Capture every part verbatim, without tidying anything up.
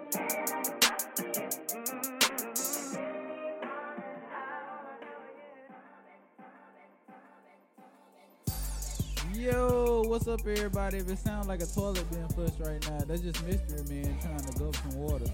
Yo, what's up, everybody? If it sounds like a toilet being flushed right now, that's just Mystery Man trying to gulp some water.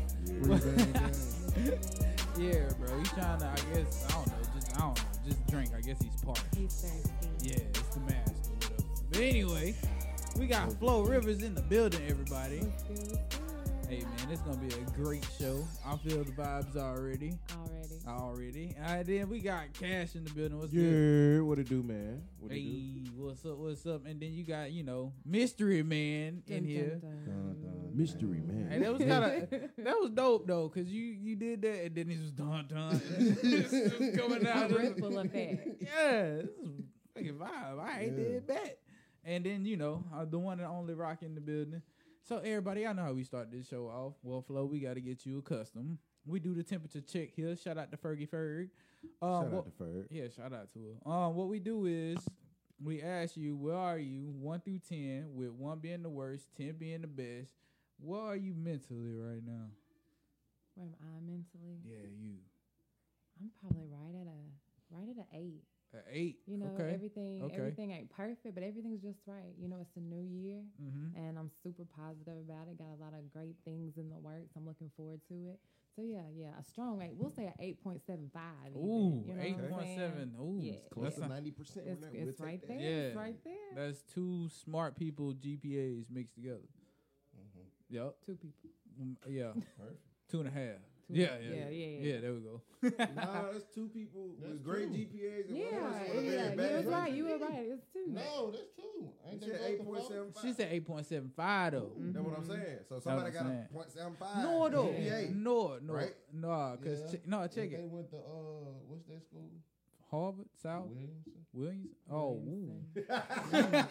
Yeah, bro. He's trying to, I guess, I don't know, just, I don't know, just drink. I guess he's parched. He's thirsty. Yeah, it's the mask or whatever. But anyway, we got Flo Rivers in the building, everybody. Let's do, let's do it. Hey, man, it's going to be a great show. I feel the vibes already. Already. Already. All right, then we got Cash in the building. What's Yeah, good? what it do, man? What it do? Hey, what's up, what's up? And then you got, you know, Mystery Man in Dun, here. dun, dun. Dun, dun, Mystery man. Hey, that was kind of that was dope though, cause you you did that and then it was dun dun. This was coming A out. ripple effect. Yeah, this is fucking vibe. I ain't Yeah. did that. And then you know uh, the one and only Rock in the building. So everybody, I know how we start this show off. Well, Flo, we got to get you accustomed. We do the temperature check here. Shout out to Fergie Ferg. Um, Shout what- out to Ferg. yeah, shout out to her. Um, what we do is we ask you, where are you, one through ten, with one being the worst, ten being the best. Where are you mentally right now? Where am I mentally? Yeah, you. I'm probably right at a right at an eight. An eight. You know, okay. everything Okay. everything ain't perfect, but everything's just right. You know, it's a new year, Mm-hmm. and I'm super positive about it. Got a lot of great things in the works. I'm looking forward to it. So yeah, yeah, a strong eight. We'll say an eight point seven five. Ooh, you know eight what I'm point saying? seven. Ooh, Yeah. it's Close that's, to not- ninety percent. It's, it's right there. Yeah. It's right there. that's two smart people G P As mixed together. Mm-hmm. Yep. Two people. Mm, yeah. Perfect. Two and a half. Two Yeah, and- yeah, yeah, yeah, yeah. yeah. There we go. Nah, that's two people That's with great two. G P As. And Yeah, one person yeah, with a very you bad was right. G P A. You were right. It's two. No, that's two. You Ain't said they eight both point the seven fault? five. She said eight point seven five though. Mhm. That's what I'm saying. So what somebody I'm got saying. a point seven five. No, though. G P A. No, no, Right? no. Cause Yeah. che- no, If check They it. went to uh, what's that school? Harvard, South, Williamson. Williams. Oh, Williamson.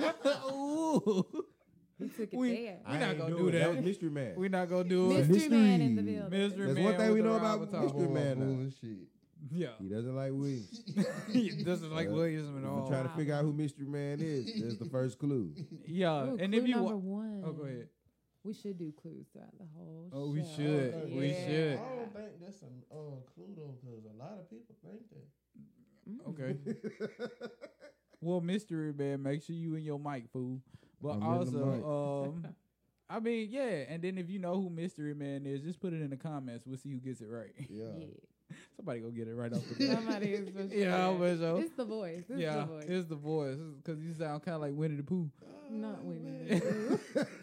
ooh. ooh. He took it We- there. We not ain't gonna do do it. that. That was Mystery Man. We not gonna do it. Mystery man in the Mystery. building. Mystery That's man one thing we with know the about Robotalk. Mystery Man now. Bullshit. Yeah, He doesn't like Williams. he doesn't like Uh, Williams at If you're all. trying to figure out who Mystery Man is, that's the first clue. Yeah, Ooh, and clue if you number wa- one. oh, go ahead. We should do clues throughout the whole Oh, we show. should. Okay. We Yeah. should. I don't think that's a uh, clue though, because a lot of people think that. Mm. Okay. Well, Mystery Man, make sure you in your mic, fool. But I'm in the mic. also, um, I mean, yeah. And then if you know who Mystery Man is, just put it in the comments. We'll see who gets it right. Yeah. Yeah. Somebody go get it right off the bat. Somebody is for sure. Yeah, for sure. It's the voice. It's Yeah, the voice. it's the voice because you sound kind of like Winnie the Pooh. Not Oh, Winnie man.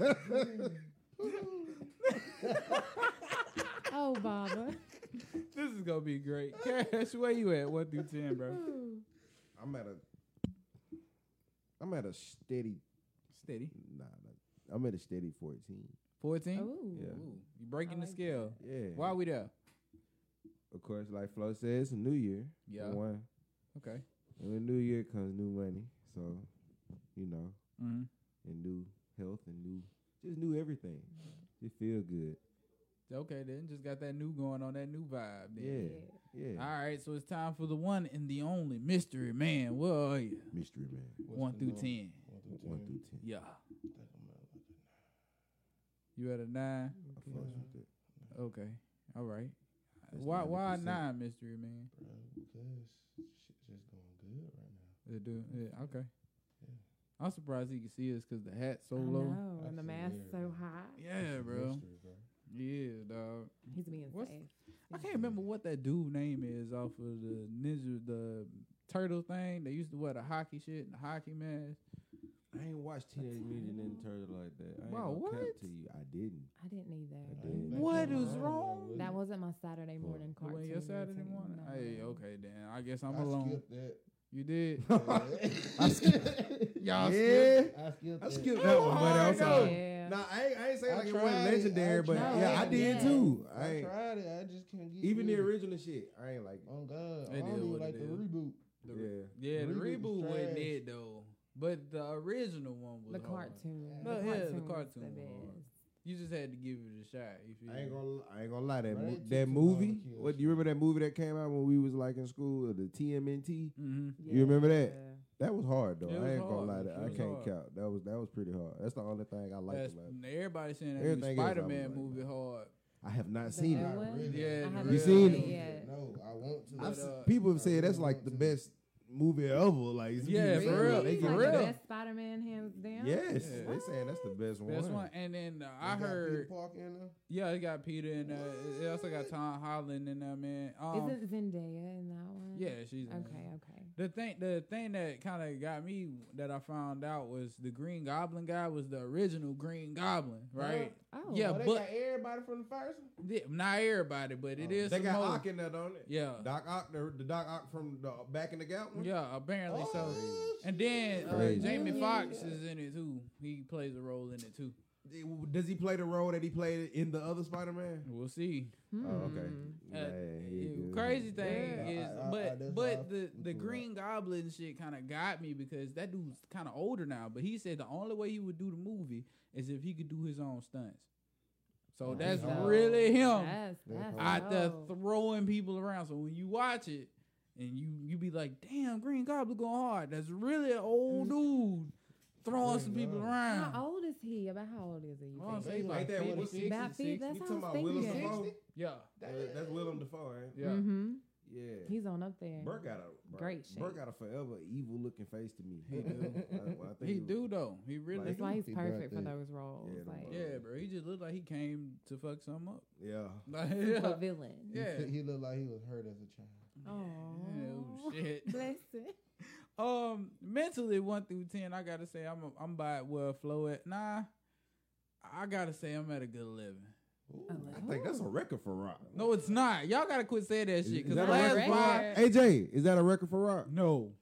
Oh, Baba. This is gonna be great. Cash, where you at? One through ten, bro. Ooh. I'm at a. I'm at a steady. Steady. Nah, nah, I'm at a steady fourteen. Fourteen. Ooh. Yeah. Ooh, you breaking I the like scale. Yeah. Why are we there? Of course, like Flo says, it's a new year. for Yeah. One. Okay. And with new year comes new money. So, you know, Mm-hmm. and new health and new, just new everything. It feel good. Okay, then just got that new going on, that new vibe. Then. Yeah. Yeah. All right, so it's time for the one and the only Mystery Man. Where are you? Mystery Man. What's One the through number? ten. One through ten. One through ten. Yeah. I think I'm at like a You at a nine? I fucks with it. Okay. All right. That's Why why ninety percent. nine, Mystery Man? bro, because shit's just going good right now. They do. Yeah, okay. Yeah. I'm surprised he can see us because the hat's so I low. know, and the That's mask's weird, so bro. high. Yeah, It's a bro. mystery, bro. Yeah, dog. He's being What's- safe. I can't remember what that dude name is off of the ninja, the turtle thing. They used to wear the hockey shit and the hockey mask. I ain't watched Teenage Mutant Ninja Turtles like that. I ain't Wow, gonna cap what? to you. I didn't. I didn't either. I I did. ain't think What you is was wrong? was That it? wasn't my Saturday morning You cartoon. went your Saturday routine, morning? no. Hey, okay then. I guess I'm I alone. skipped that. You did? I skipped. Y'all Yeah. I skipped I that. skipped that one, buddy. I'm Oh, sorry. Yeah. Nah, I ain't, I ain't saying I like it tried wasn't it. legendary, I but tried yeah, I it. did Yeah. too. I I ain't, tried it. I just can't get even the with it. original shit. I ain't like it. Oh God, It I is don't even what like it the is. reboot. The, Yeah. yeah, the Reboot was reboot wasn't trash. it though. But the original one was The hard. cartoon. No, yeah, the was cartoon the was hard. best. You just had to give it a shot. You feel I ain't me? gonna, I ain't gonna lie. That Bro, mo- they took that too long to movie. kill What do you remember that movie that came out when we was like in school? The T M N T. Mm-hmm. You remember that? Yeah. That was hard though. It was I ain't gonna lie. hard. That It I was can't hard. count. That was that was pretty hard. That's the only thing I liked That's, about it. everybody saying that Everything else I Spider Man was like, movie man. hard. I have not seen new it. one? Really? Yeah, I the haven't You real seen deal. it? yet. No, I want to. I've But, s- uh, people have I said that's really like want the to. best movie ever. Like some Yeah, people for say real, they for can- like real. the best Spider-Man hands down. Yes, Yeah. they saying that's the best one. Best one. And then uh, I They got Peter heard, Parker in there. yeah, it got Peter in there. It also got Tom Holland in there, man. Um, Isn't Zendaya in that one? yeah, she's in Okay, there. okay. The thing, the thing that kind of got me that I found out was the Green Goblin guy was the original Green Goblin, right? Oh. Yeah, Oh, they but- got everybody from the first one. Yeah, not everybody, but it Oh, is. They some got more. Ock in there, don't it? Yeah, Doc Ock, the, the Doc Ock from the back in the gap one. yeah, apparently so. Oh, And then uh, Crazy. Jamie Yeah. Foxx is in it too. He plays a role in it too. Does he play the role that he played in the other Spider-Man? We'll see. Hmm. Oh, okay. Uh, Yeah, he yeah, good. crazy thing Yeah. is, I- I- I- but that's why but I the fuck the with Green Goblin shit kind of got me because that dude's kind of older now. But he said the only way he would do the movie is if he could do his own stunts. So Oh, that's yeah. really him That's, that's out there dope. throwing people around. So when you watch it and you you be like, damn, Green Goblin going hard. That's really an old dude throwing Green some people Goblin. around. How old is he? About how old is he? You I wanna think? say like Ain't that what fifty, he- About sixty, fifty. That's You how I talking was about Willem thinking. Dafoe? Yeah, Uh, that's Willem Dafoe, right? yeah. Mm-hmm. Yeah. He's on up there. Burt got a Great Burt shape. got a forever evil looking face to me. He do. I, well, I think He was- do though. He really Like- That's do. why he's He perfect for got that. those roles. Yeah, them like roles. Yeah, bro. He just looked like he came to fuck something up. Yeah. Like, super yeah. villain. Yeah. He, he looked like he was hurt as a child. Oh, Oh shit. bless it. Um, mentally one through ten, I gotta say I'm a, I'm by where Flo at. Nah, I gotta say I'm at a good eleven. Ooh. I think that's a record for Rock. No, it's not. Y'all gotta quit saying that Is, shit. is Cause that the a last record for five, Rock? A J, is that a record for Rock? no.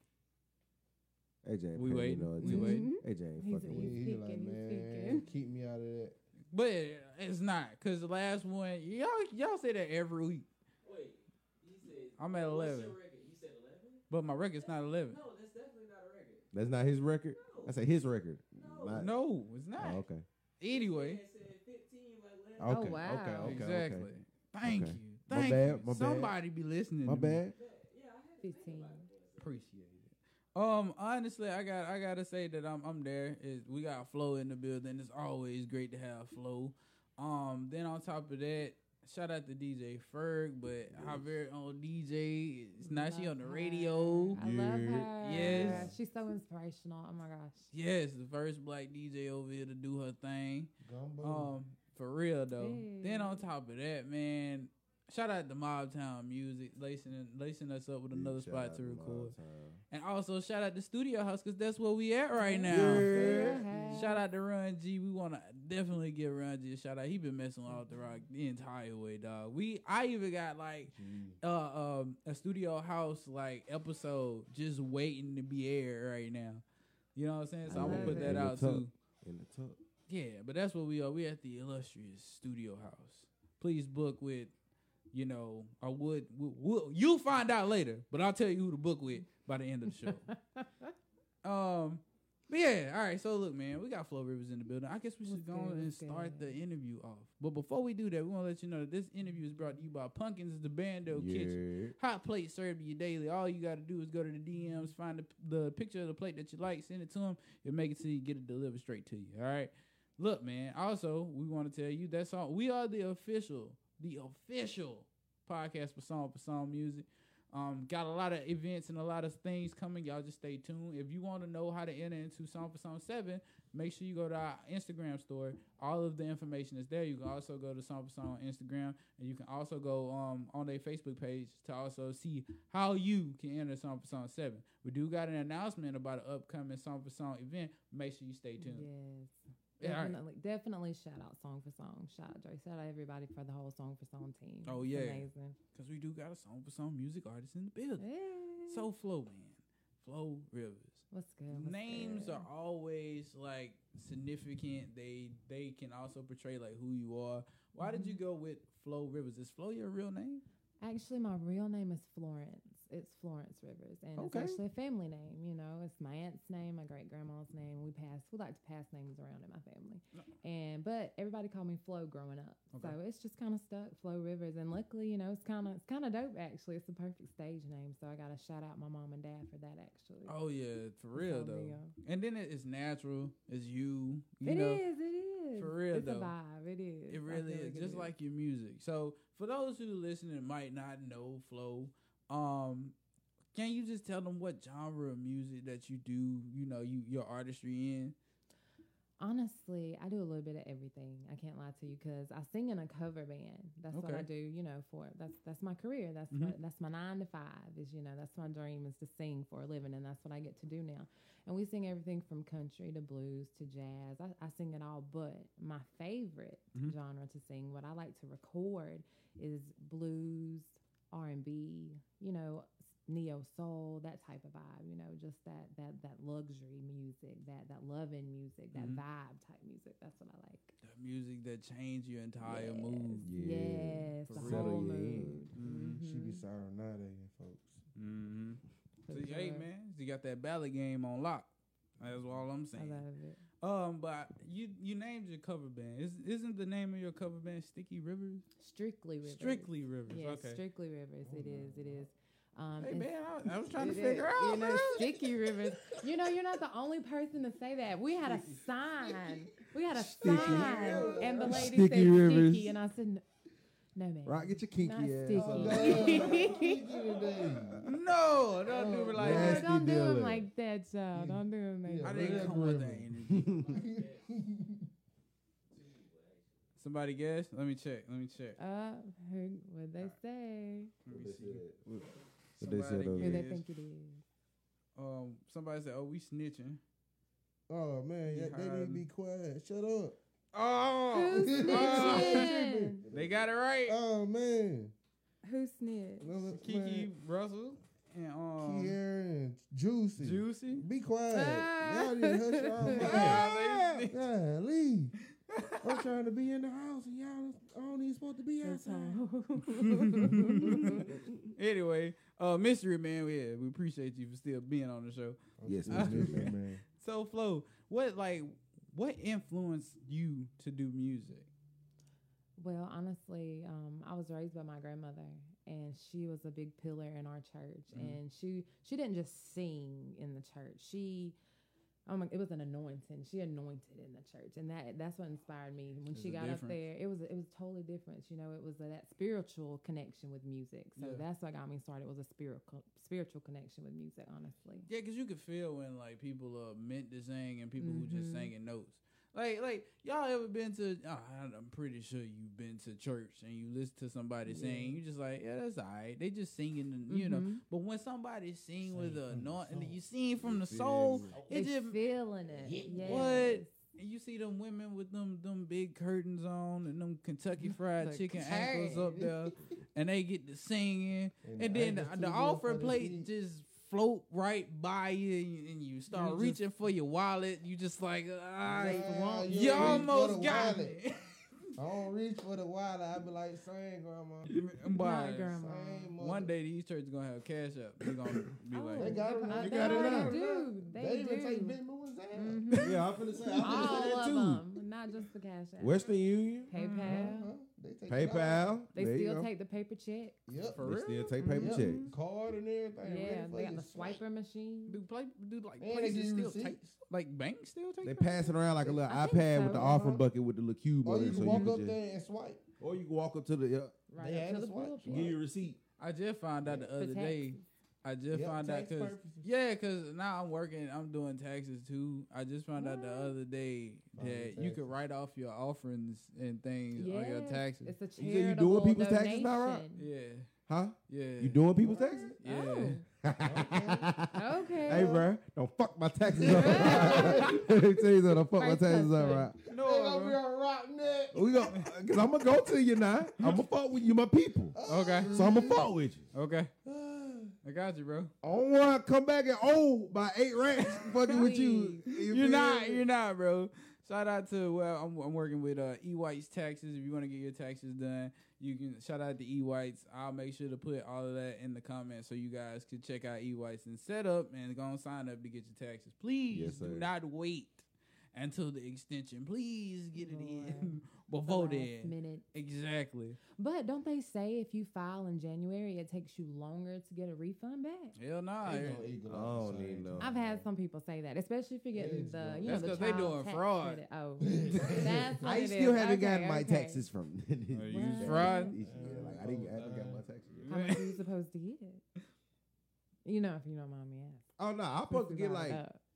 A J, ain't We paying me waiting. no We attention. waiting. A J ain't He's fucking a- with He, me. he speaking, like, he's man, speaking. keep me out of that. But it's not. Cause the last one, y'all y'all say that every week. Wait, he said. I'm at what's eleven. your record? You said eleven? But my record's not eleven. No, that's definitely not a record. That's not his record? I say his record. No. Not- No, it's not. Oh, okay. Anyway, It said fifteen like last. Okay. wow. Okay. Okay. exactly. Okay. Thank Okay. you. My Thank bad, you. my bad. Somebody be listening. My to me. bad. Yeah, I had Fifteen. Appreciate it. Um, honestly, I got I gotta say that I'm I'm there. Is we got Flo in the building. It's always great to have Flo. Um, then on top of that, shout out to D J Ferg, but our very own D J is now she Love on the her. radio. I love Yeah. her. Yes. She's so inspirational. Oh my gosh. Yes, the first black D J over here to do her thing. Gumbo. Um, for real though. Hey. Then on top of that, man, shout out to Mob Town Music, lacing lacing us up with another Shout spot out to my record. time. And also shout out to Studio House because that's where we at right now. Yeah. Shout out to Run G. We want to definitely give Run G a shout out. He been messing off the rock the entire way, dog. We I even got like Gee. uh um a Studio House like episode just waiting to be aired right now. You know what I'm saying? So I I'm gonna love put it. that In the out tuck. too. In the tuck. Yeah, but that's what we are. We at the illustrious Studio House. Please book with, you know, I would. We'll, we'll, you'll find out later, but I'll tell you who to book with by the end of the show. um, but yeah, all right. So look, man, we got Flo Rivers in the building. I guess we should What's go good, on and what's start good? the interview off. But before we do that, we want to let you know that this interview is brought to you by Pumpkins, the Bando Kitchen. Yeah. Hot plate served to you daily. All you got to do is go to the D Ms, find the, the picture of the plate that you like, send it to them, and make it so you get it delivered straight to you. All right. Look, man. Also, we want to tell you that song. We are the official, the official podcast for Song for Song Music. Um, got a lot of events and a lot of things coming. Y'all just stay tuned. If you want to know how to enter into Song for Song seven, make sure you go to our Instagram story. All of the information is there. You can also go to Song for Song on Instagram, and you can also go um on their Facebook page to also see how you can enter Song for Song seven. We do got an announcement about an upcoming Song for Song event. Make sure you stay tuned. Yes. Yeah, all right. Definitely, definitely shout out Song for Song. Shout out Dre. Shout out everybody for the whole Song for Song team. Oh, It's yeah. amazing. Because we do got a Song for Song music artist in the building. Hey. So Flo, man. Flo Rivers. what's good? What's Names good? are always like significant. They they can also portray like who you are. Why did you Mm-hmm. go with Flo Rivers? Is Flo your real name? Actually, my real name is Florence. It's Florence Rivers, and Okay. it's actually a family name. You know, it's my aunt's name, my great grandma's name. We pass. We like to pass names around in my family, and but everybody called me Flo growing up, Okay. so it's just kind of stuck, Flo Rivers. And luckily, you know, it's kind of it's kind of dope. Actually, it's a perfect stage name, so I got to shout out my mom and dad for that. Actually, Oh yeah, for real So though. real. And then it is natural. It's you. You It know, is. It is. for real, it's though. a vibe. It is. It I really Really is, good just music. like your music. So for those who listen and might not know Flo, um, can you just tell them what genre of music that you do? You know, you your artistry in. Honestly, I do a little bit of everything. I can't lie to you because I sing in a cover band. That's what I Okay. do. You know, for that's that's my career. That's Mhm. what, that's my nine to five. Is you know that's my dream is to sing for a living, and that's what I get to do now. And we sing everything from country to blues to jazz. I, I sing it all, but my favorite Mhm. genre to sing, what I like to record, is blues, R and B. You know, neo soul, that type of vibe, you know, just that that that luxury music, that that loving music, that Mhm. vibe type music. That's what I like. The music that changed your entire yes. mood. Yeah. Yes, For the real. whole Settle you in. mood. Mhm. She be Mhm. serenading folks. Mm-hmm. For So, hey sure. man, you got that ballad game on lock. That's all I'm I saying. love it. Um, but you you named your cover band. Is isn't the name of your cover band Sticky Rivers? Strictly Rivers. Strictly Rivers. Yes, okay. Strictly Rivers. It is. It is. Um, Hey it's- man, I, I was trying to it figure is, out. You know, man. Sticky Rivers. You know, you're not the only person to say that. We had a sign. We had a Sticky. sign, and the lady Sticky said Rivers. sticky, and I said, "No, no man. Rock, get your kinky Not ass sticky. up. No, don't do me like No, Nasty that. don't do him dealer. like that, child. Don't do him like Yeah, I that. didn't Red come with River. that energy. Somebody guess? Let me check. Let me check. Uh, who, what'd they say? Let me see. What they said Somebody over Who they guess. think it is? Um, somebody said, "Oh, we snitching." Oh man, He yeah, they need to hiding. be quiet. Shut up. Oh, Who's oh, snitching? they got it right. Oh man. Who snitched? No, no, Kiki man. Russell and um, Kiera and Juicy. Juicy. Be quiet. Ah. Y'all need to hush your mouth. Yeah, they snitch. Yeah, leave. I'm trying to be in the house and y'all don't even supposed to be That's outside. Anyway, uh, mystery man, yeah, we appreciate you for still being on the show. Yes, I'm Mister still Man. man. So, Flo, what like what influenced you to do music? Well, honestly, um, I was raised by my grandmother, and she was a big pillar in our church. Mhm. And she she didn't just sing in the church. She oh my, it was an anointing. She anointed in the church, and that that's what inspired me. When There's she a got up difference. there, it was it was totally different. You know, it was a, that spiritual connection with music. So Yeah. that's what got me started. Was a spiritual spiritual connection with music. Honestly. Yeah, because you could feel when like people are meant to sing and people who just Mhm. singing notes. Like, like y'all ever been to? Oh, I'm pretty sure you've been to church and you listen to somebody Yeah. sing. You just like, yeah, that's alright. They just singing, and, you know. Mhm. But when somebody sing with Sing a from the anoint, and soul. you sing from the Feel soul, it. it They just feeling it. Yes. What? and you see them women with them them big curtains on and them Kentucky Fried The Chicken ankles up curtain. there, and they get to singing, And and the then the, ankles the too big offer for the plate feet. just float right by you, and you, and you start You just- reaching for your wallet. You just like, ah, Nah, you, you reach for almost the got wallet. me. I don't reach for the wallet. I be like, same grandma. But Not grandma. Same mother. one day these churches gonna have cash up. They're gonna be Oh, like, They got it they, now. they They got it already now. do. They, They, even do. take big moves out. Mhm. Yeah, I'm finna say, I'm finna All say that of too. them, not just the cash app. Western Union, PayPal. Uh-huh. They take it out. PayPal. They there you still go. take the paper check. Yep. For They real? still take paper Mhm. checks. Card and everything. Yeah, ready for they got you the to swipe. swiper machine. do play do like And they places give you still take receipts. like banks still take They them? pass it around like a little I think iPad with so. the offering Uh-huh. bucket with the little cube Or on you it. can So walk you can up just, there and swipe. or you can walk up to the, yeah, Right They up had to a the swipe. pulpit. give you a receipt. I just found out the For other day. taxes. I just Yep, found out tax because purposes. yeah, because now I'm working. I'm doing taxes too. I just found out the What? other day Oh, that you taxes. could write off your offerings and things on your Yes, taxes. It's a You say you charitable doing people's donation. taxes now, right? Yeah, Huh? yeah. You doing people's taxes? Yeah. Oh, okay. Hey, bro, don't fuck my taxes up. Let me tell you something, don't fuck my First taxes up, husband. right? They No, gonna be bro. on rock neck. We go, cause I'm gonna go to you now. I'm gonna fuck with you, my people. Okay, So I'm gonna fuck with you. okay. I got you, bro. I don't want to come back and old by eight rats fucking with you. Please. You You're feel not. me? You're not, bro. Shout out to well, I'm, I'm working with uh, E White's taxes. If you want to get your taxes done, you can shout out to E White's. I'll make sure to put all of that in the comments so you guys can check out E White's and set up and go and sign up to get your taxes. Please Yes, do sir. not wait until the extension. Please get it in Lord. before The last then. minute. Exactly. But don't they say if you file in January, it takes you longer to get a refund back? Hell nah. They gonna equal I out don't the even same know. time. I've had some people say that, especially if you're getting It's the, gonna- you know, That's the 'cause they child doing tax fraud. credit. Oh, that's what I it still is. haven't gotten Okay, my okay. taxes from. you What? fraud? This year. Like I didn't I haven't got my taxes yet. How much are you supposed to get? You know, if you don't mind me asking. Oh no, I'm supposed to get like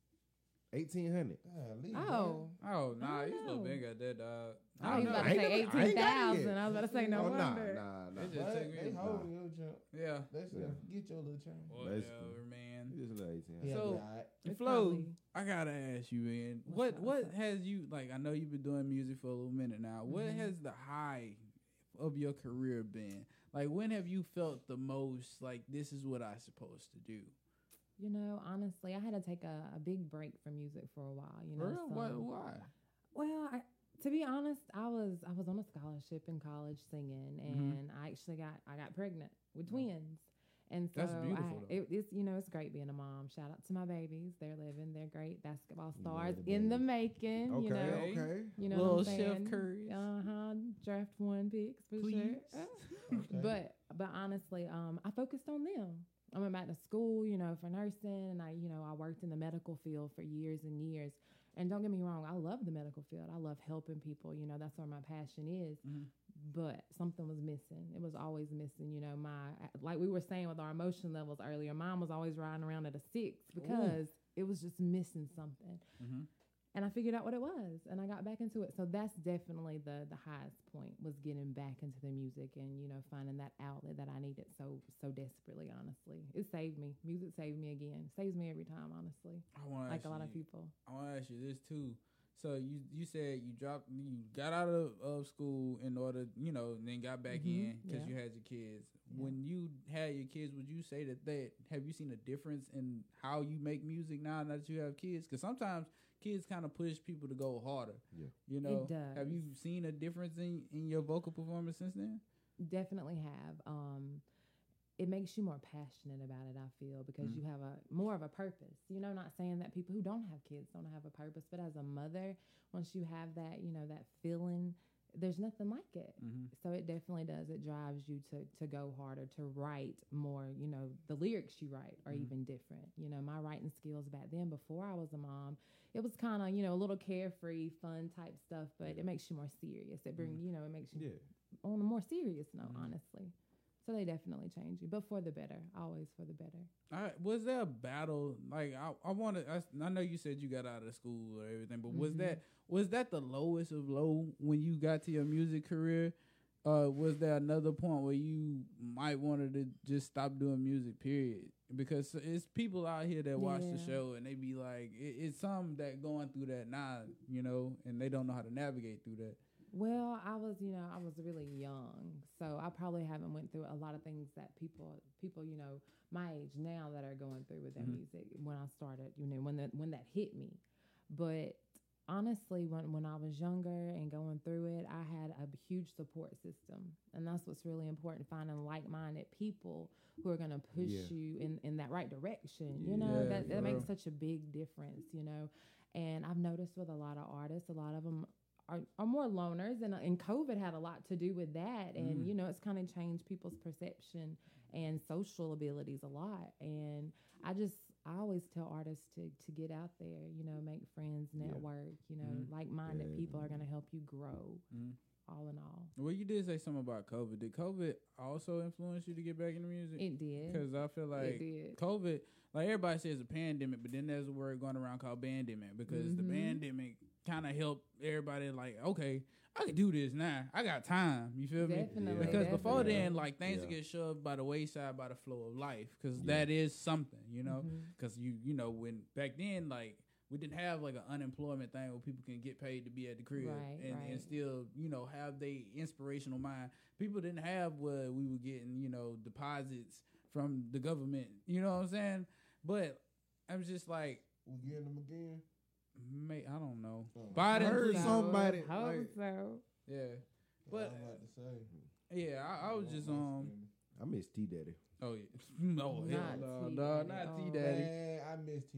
eighteen hundred. Golly, Oh. Oh, nah, I you don't supposed to know. been got that, dog. I was know. about I to ain't say never- I ain't got it eighteen thousand. yet. I was about to say no Oh nah, wonder. nah, nah. It just But take me- they Nah. holding your jump. Yeah. They said, Yeah. get your little change. Whatever, Basically. man. Just a little eighteen Yeah, hundred. So- be all right. It's Flo, probably- I gotta ask you, man. What's What up, what what's up? has you like? I know you've been doing music for a little minute now. What Mhm. has the high of your career been? Like, when have you felt the most like this is what I supposed to do? You know, honestly, I had to take a, a big break from music for a while. You know, For real? Why? so- Why? Well, I, to be honest, I was I was on a scholarship in college singing, Mhm. and I actually got I got pregnant with twins, and so That's beautiful, I, though. it, it's you know it's great being a mom. Shout out to my babies; they're living, they're great basketball You stars love the in the babies. making. Okay, You know, Okay. okay. you know Little what I'm Chef saying? Curry's. Uh huh. Draft one picks for Please. sure. Okay. But but honestly, um, I focused on them. I went back to school, you know, for nursing, and I, you know, I worked in the medical field for years and years. And don't get me wrong, I love the medical field. I love helping people. You know, that's where my passion is. Mhm. But something was missing. It was always missing. You know, my like we were saying with our emotion levels earlier. Mine was always riding around at a six because it was just missing something. Mm-hmm. And I figured out what it was, and I got back into it. So that's definitely the the highest point, was getting back into the music and, you know, finding that outlet that I needed so so desperately. Honestly, it saved me. Music saved me again. Saves me every time. Honestly, I want like a lot of people. I want to ask you this too. So you you said you dropped you got out of, of school in order, you know, and then got back Mhm, in because yeah. you had your kids. Yeah. When you had your kids, would you say that that have you seen a difference in how you make music now that you have kids? Because sometimes kids kind of push people to go harder. Yeah. You know, does. have you seen a difference in in your vocal performance since then? Definitely have. Um, it makes you more passionate about it, I feel, because Mhm. you have a more of a purpose. You know, not saying that people who don't have kids don't have a purpose, but as a mother, once you have that, you know, that feeling, there's nothing like it. Mm-hmm. So it definitely does. It drives you to to go harder, to write more. You know, the lyrics you write are Mhm. even different. You know, my writing skills back then, before I was a mom, it was kind of, you know, a little carefree, fun type stuff, but it makes you more serious. It brings, you know, it makes you Yeah. on a more serious note, Mhm. honestly. So they definitely change you, but for the better, always for the better. I, was there a battle? Like I, I want to. I, I know you said you got out of school or everything, but was Mhm. that was that the lowest of low when you got to your music career? Uh, was there another point where you might wanted to just stop doing music? Period. Because it's people out here that watch the Yeah. show and they be like, it, it's some that going through that now, you know, and they don't know how to navigate through that. Well, I was, you know, I was really young, so I probably haven't went through a lot of things that people, people, you know, my age now that are going through with their Mhm. music when I started, you know, when that when that hit me. But honestly, when when I was younger and going through it, I had a huge support system, and that's what's really important: finding like-minded people who are going to push Yeah. you in in that right direction. You Yeah, know, Yeah, that for that makes real. such a big difference. You know, and I've noticed with a lot of artists, a lot of them are, are more loners, and, and COVID had a lot to do with that. And, Mm. you know, it's kind of changed people's perception and social abilities a lot. And I just, I always tell artists to, to get out there, you know, make friends, Yeah. network, you know, Mhm. like-minded Yeah. people are going to help you grow, Mhm. all in all. Well, you did say something about COVID. Did COVID also influence you to get back into music? It did. Because I feel it like did. COVID, like everybody says a pandemic, but then there's a word going around called bandemic because the Mhm. pandemic kind of helped everybody like, okay, I can do this now. I got time. You feel me? Definitely. Because before definitely. then, like things Yeah. would get shoved by the wayside by the flow of life because Yeah. that is something, you know? Mhm. Because you, you know, when back then, like, we didn't have like an unemployment thing where people can get paid to be at the crib Right, and, and right. still, you know, have they inspirational mind. People didn't have what we were getting, you know, deposits from the government. You know what I'm saying? But I'm just like, We getting them again? mate, I don't know. Oh. Biden, I heard please. somebody- Hope like- so. Yeah, But- I'm about to say. yeah. I, I was just um. I miss T Daddy. Oh yeah. No, hell Not no, T no, Daddy. not Oh. T Daddy. Man, I missed he.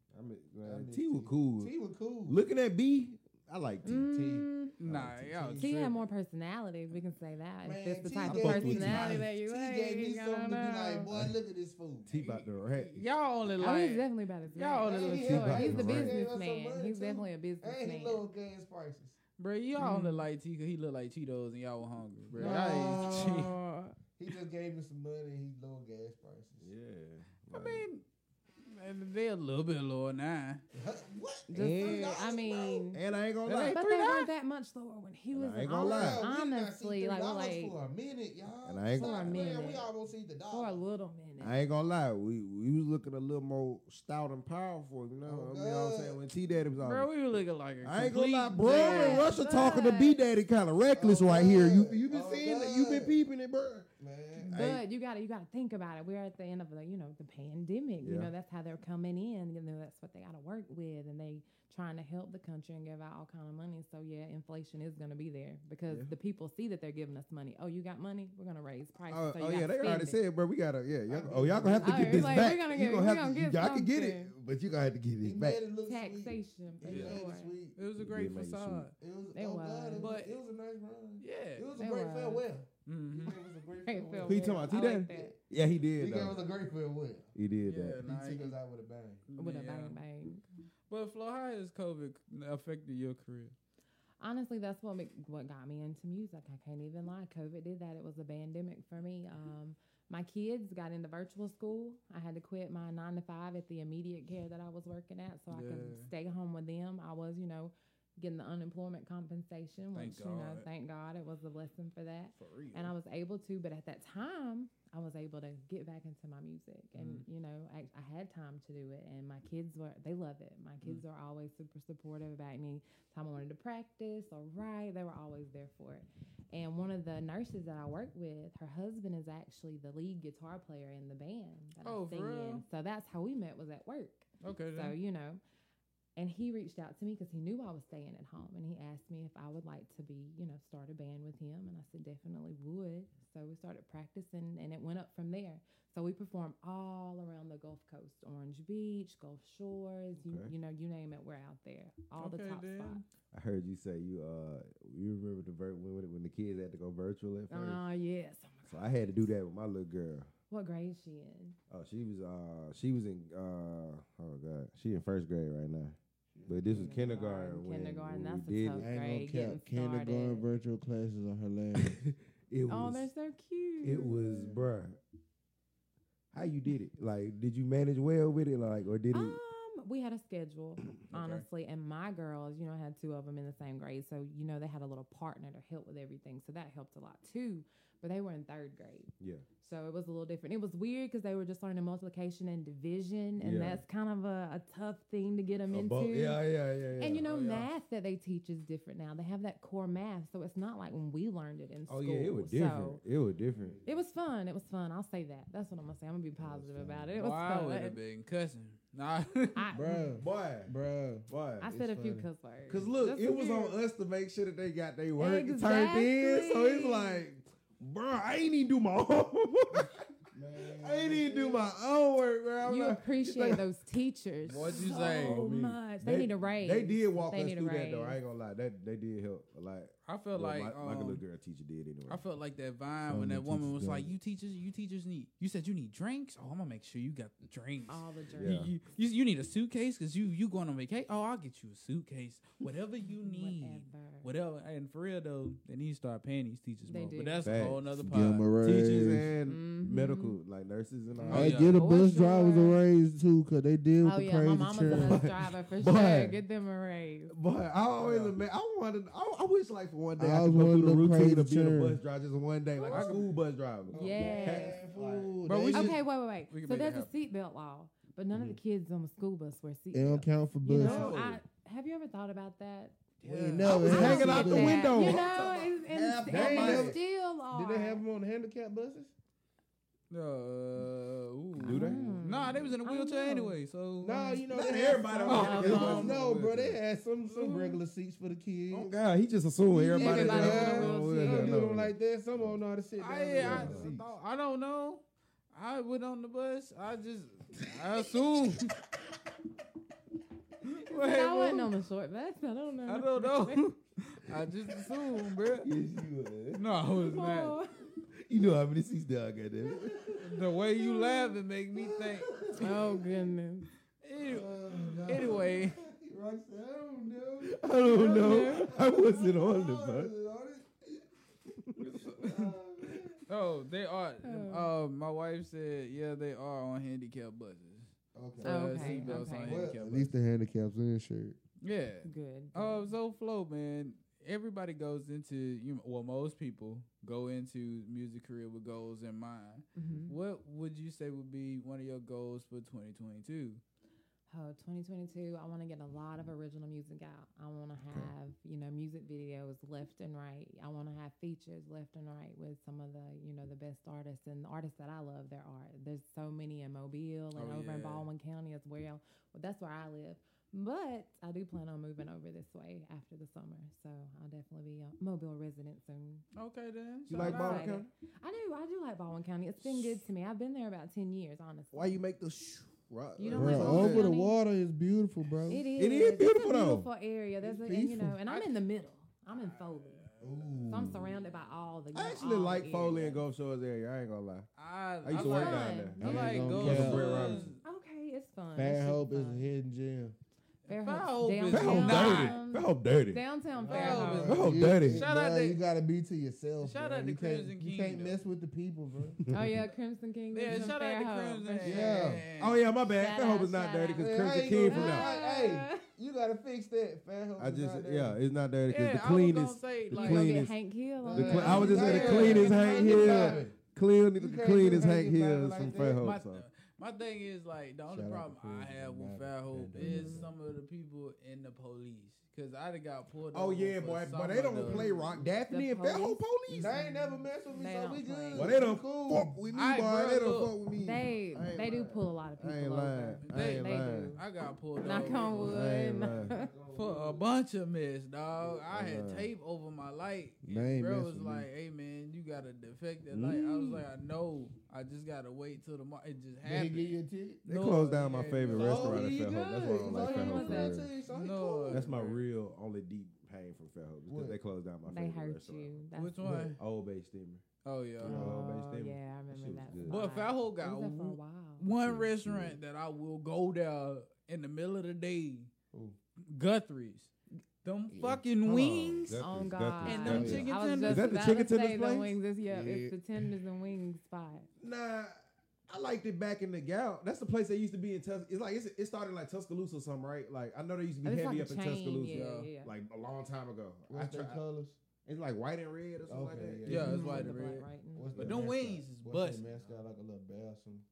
I mean, man, I miss T was T. cool. T was cool. Looking at B, I like T. Mm, Nah, T- y'all T had tripping. more personality. We can say that. Man, if it's the T type of gave me personality time. that you T like, gave me I something don't to be like, know. boy, look at this fool. T about the right. Y'all only Oh, like. he's definitely about his Y'all money. only For look sure. about He's the the right. businessman. Money, He's too. definitely a And he businessman. low gas prices. Bro, y'all only Mhm. like T because he look like Cheetos and y'all were hungry, bro. No. Y'all ain't cheap. Oh, He just gave me some money and he low gas prices. Yeah. I mean, man, they a little bit lower now. Huh? What? just, And- I mean, and I ain't gonna That lie. ain't but three they dollars? weren't that much lower when he And was I ain't in gonna lie. office. Bro, we did not see Honestly, like we're three dollars like for a minute, y'all. And I ain't For a Man, minute. we almost see the dollar. for a little minute. I ain't gonna lie. We we was looking a little more stout and powerful, you know. Oh, you know what I'm God. saying? When T Daddy was on. Bro, we were looking like a I ain't gonna lie, complete bro. jam. And Russia talking to but- B Daddy kind of reckless Oh, right here. You God. you been Oh, seeing it? You been God. peeping it, bro? Man. But you gotta you gotta think about it. We're at the end of the you know the pandemic. You Yeah. know that's how they're coming in. You know that's what they gotta work with, and they trying to help the country and give out all kind of money. So yeah, inflation is gonna be there because Yeah. the people see that they're giving us money. Oh, you got money? We're gonna raise prices. Oh, so you oh gotta yeah, they spend already it. said, bro. We gotta, yeah. Y'all, oh, y'all gonna have to Oh, get it's this like, back. we gonna you get- gonna we have gonna to, get y'all can get it, something. but you gonna have to get He this back. made it look sweet. Taxation for He Yeah. made sure. it sweet. It was a He great did make it facade. It was, It oh was. God, it was, But- it was a nice run. Yeah. It was a It great was. farewell. Mm-hmm. It was a great Great farewell. Who you talking about? T I Daddy? like that. Yeah, he He did. gave Though. us a great farewell. He did Yeah, that. nah, He took he- us out with a bang. With a yeah. bang bang. But Flo, how has COVID affected your career? Honestly, that's what make, what got me into music. I can't even lie. COVID did that. It was a pandemic for me. Um, my kids got into virtual school. I had to quit my nine to five at the immediate care that I was working at, so I could Yeah. stay home with them. I was, you know, getting the unemployment compensation, Thank which you know, God. thank God, it was a blessing for that. For real. And I was able to, but at that time, I was able to get back into my music, and Mm-hmm. you know, I, I had time to do it. And my kids were, they love it. My Mm. kids are always super supportive about me. Time I wanted to practice or write, they were always there for it. And one of the nurses that I work with, her husband is actually the lead guitar player in the band that Oh, I for sing real? in. So that's how we met, was at work. Okay, So, then. you know, and he reached out to me because he knew I was staying at home, and he asked me if I would like to be, you know, start a band with him. And I said, definitely would. So we started practicing, and it went up from there. So we perform all around the Gulf Coast, Orange Beach, Gulf Shores, you, Okay. you know, you name it, we're out there. All the Okay, top then. spots. I heard you say you uh you remember the ver- when when the kids had to go virtual at first. Oh, yes. Oh, my So God. I had to do that with my little girl. What grade is she in? Oh, she was uh she was in uh oh god she in first grade right now. But this was kindergarten when, Kindergarten, when that's we a did tough it. I ain't grade, gonna getting cap. Kindergarten started. virtual classes are hilarious. It was Oh, they're so cute. it was bruh. How you did it? Like, did you manage well with it? Like, or did it? Um, we had a schedule, honestly, and my girls, you know, I had two of them in the same grade, so you know they had a little partner to help with everything, so that helped a lot too. But they were in third grade, Yeah. so it was a little different. It was weird because they were just learning multiplication and division, and Yeah. that's kind of a, a tough thing to get them into. Abo- yeah, yeah, yeah, yeah. And you know, Oh, yeah. math that they teach is different now. They have that core math, so it's not like when we learned it in oh school. yeah, it was So different. it was different. it was fun. It was fun. I'll say that. That's what I'm gonna say. I'm gonna be positive about it. It was Boy, I fun. would have been cussing. Nah. I, Bruh, Boy, bruh. boy. I It's said a few funny. cuss words. Cause look, Just it was weird. on us to make sure that they got their work turned in. So it's Exactly. like, bro, I ain't even do my own. I ain't even do my own work, bro. I'm You like- appreciate those teachers What'd you so say? I mean, much. They, need a raise. They did walk They us need a through that though. raise. I ain't gonna lie. That they did help a lot. I felt Well, like my, my um, little girl teacher did anyway. I felt like that vine Some when of that the woman teachers was like, got it. "You teachers, you teachers need." You said you need drinks. Oh, I'm gonna make sure you got the drinks. All the Yeah. drinks. You, you, you need a suitcase because you you going on vacation. Oh, I'll get you a suitcase. Whatever you need. Whatever. Whatever. And for real though, they need to start paying these teachers They more. do. But that's Facts. a whole nother Give 'em a pod. raise. Teachers and Mhm. medical, like nurses and all. Oh, I yeah. get a For bus drivers a sure. raise too, cause they deal with Oh the yeah, crazy my mama's a children. bus driver for Boy. sure. Get them a raise. But I always Yeah. admit, I wanted, I, I wish like for one day I I, was could go one through of the them routine of crazy being a children. bus driver just one day, like a school bus driver. Yeah. Man, fool, Bro, they we just- Okay, wait, wait, wait. We can So make there's that a seatbelt law, but none of the kids on the school bus wear They don't seatbelts. count for You buses. know, No. I, have you ever thought about that? We ain't I never was had hanging out the seatbelts. window. You I'm know, talking and, and, half and my they life. still are. Did they have them on the handicap buses? Uh, ooh. Do they? Mm. Nah, they was in a I don't wheelchair know. anyway. So No, um, you know Not they had everybody some- on the No, handicap buses. no, bro, they had some some regular seats for the kids. Oh God, he just assuming everybody. Everybody else on a on wheelchair. wheelchair. Some do No. them like that. Some of them know how to sit down. I, in the I, regular seats. I don't know. I went on the bus. I just I assumed. Wait, I wasn't bro. on the short bus. I don't know. I don't know. I just assumed, bro. Yes, you was. No, I was not. Oh. You know how many seats there I got there. The way you laugh, it make me think. Oh goodness. Any- Anyway, Roxanne, I don't know. I don't know. I wasn't on the bus. oh, they are. Oh. Uh, my wife said, yeah, they are on handicap buses. Okay. Uh, Okay, seatbelts okay. on Well, handicap at least buses. the handicaps insured. Yeah. Good. Oh, so Flo, man. Everybody goes into you. know, Well, most people go into music career with goals in mind. Mm-hmm. What would you say would be one of your goals for twenty twenty-two? Oh, twenty twenty-two, I want to get a lot of original music out. I want to have, you know, music videos left and right. I want to have features left and right with some of the, you know, the best artists and the artists that I love their art. There's so many in Mobile and Oh, over in yeah. Baldwin County as well. Well, that's where I live. But I do plan on moving over this way after the summer. So I'll definitely be a Mobile resident soon. Okay, then. You Shout like out. Baldwin Excited. County? I do. I do like Baldwin County. It's been good to me. I've been there about ten years, honestly. Why you make the sh- right? You don't Bro, like over Baldwin the County? water is beautiful, bro. It is. It is beautiful, It's a though. beautiful area. There's a, It's and, you know, peaceful. and I'm in the middle. I'm in Foley, Ooh. so I'm surrounded by all the. You I know, actually all like the Foley and areas. Gulf Shores area. I ain't gonna lie. I, I used to I work like, down fun. there. I You like ain't Gulf gonna count. Shores. Okay, it's fun. It's Fairhope just is a fun. hidden gem. Fairhope, Fairhope is downtown, Fairhope dirty. Fairhope dirty. downtown Fairhope Fairhope. is- Fairhope You- dirty. you- Shout out bruh, to- you gotta be to yourself. Shout bruh. out to you can't, Crimson You King, can't though. mess with the people, bro. Oh yeah, Crimson King. Yeah, lives in shout out to Fairhope. Crimson. Yeah. Oh yeah, my bad. Shout Fairhope out, is not shout dirty out. because Hey, I Crimson ain't King gonna from lie. now. Hey, you gotta fix that. Fairhope I is just not there. yeah, it's not dirty because Yeah, the I was gonna cleanest. say, the You like, gonna get cleanest- Hank Hill on The there. cle- I was just saying the Yeah. cleanest Yeah. Hank Yeah. Hill. Clean, the You can't cleanest do Hank Hank Hill Hills like from that. Fairhope. My, So. my thing is like the only Shout out problem to I Crimson have with Mountain. Fairhope Yeah, is yeah. some of the people in the police. Cause I done got pulled. Oh over yeah, for boy, some but they of don't the- play rock. Daphne The and Fairhope police? police. They ain't never messed with me, They so don't we play. good. Well, they don't We cool. fuck with me, I- boy. bro, They don't look, fuck with me. They I ain't they do lying. pull a lot of I ain't people lying. over. I They- ain't They lying. do. I got pulled Knock over on for- I ain't wood. lying. for a bunch of mess, dog. I had Uh, tape over my light. They ain't Bro mess was with me. like, "Hey man, you got a defective light." I was Mm. like, "I know. I just gotta wait till tomorrow." It just Did he happened. give you a ticket? They No, closed down my yeah, favorite no. restaurant Oh, at he Fairhope. That's why I don't like good. Fairhope What's for that? real. So he No. cool. That's my real only deep pain from Fairhope because What? they closed down my They favorite hurt restaurant. you. That's Which the- one? Old Bay Steamer. Oh yeah. You know, Old Bay Oh Steamer? yeah, I That remember shit that. was good. But spot. Fairhope I was got there for a w- while. one Shit was restaurant good. that I will go there in the middle of the day. Ooh. Guthrie's. Them Yeah. fucking Hold on. wings. Guthries, Oh God! Guthries, And them Guthries. chicken I was tenders. just Is that the about chicken to say tenders the place? wings. It's, yeah, Yeah. it's the tenders and wings spot. Nah, I liked it back in the Gal. That's the place they used to be in Tus. It's like it's, it started in like Tuscaloosa or something, right? Like I know they used to be It's heavy like up a in chain, Tuscaloosa, yeah, yeah, yeah. like a long time ago. What's I their tried- colors? It's like white and red or something like Okay, that. Yeah, Mhm, it's white with and the black red. writing. What's But their them mascot? wings is What's their busting. mascot like a little bear or something?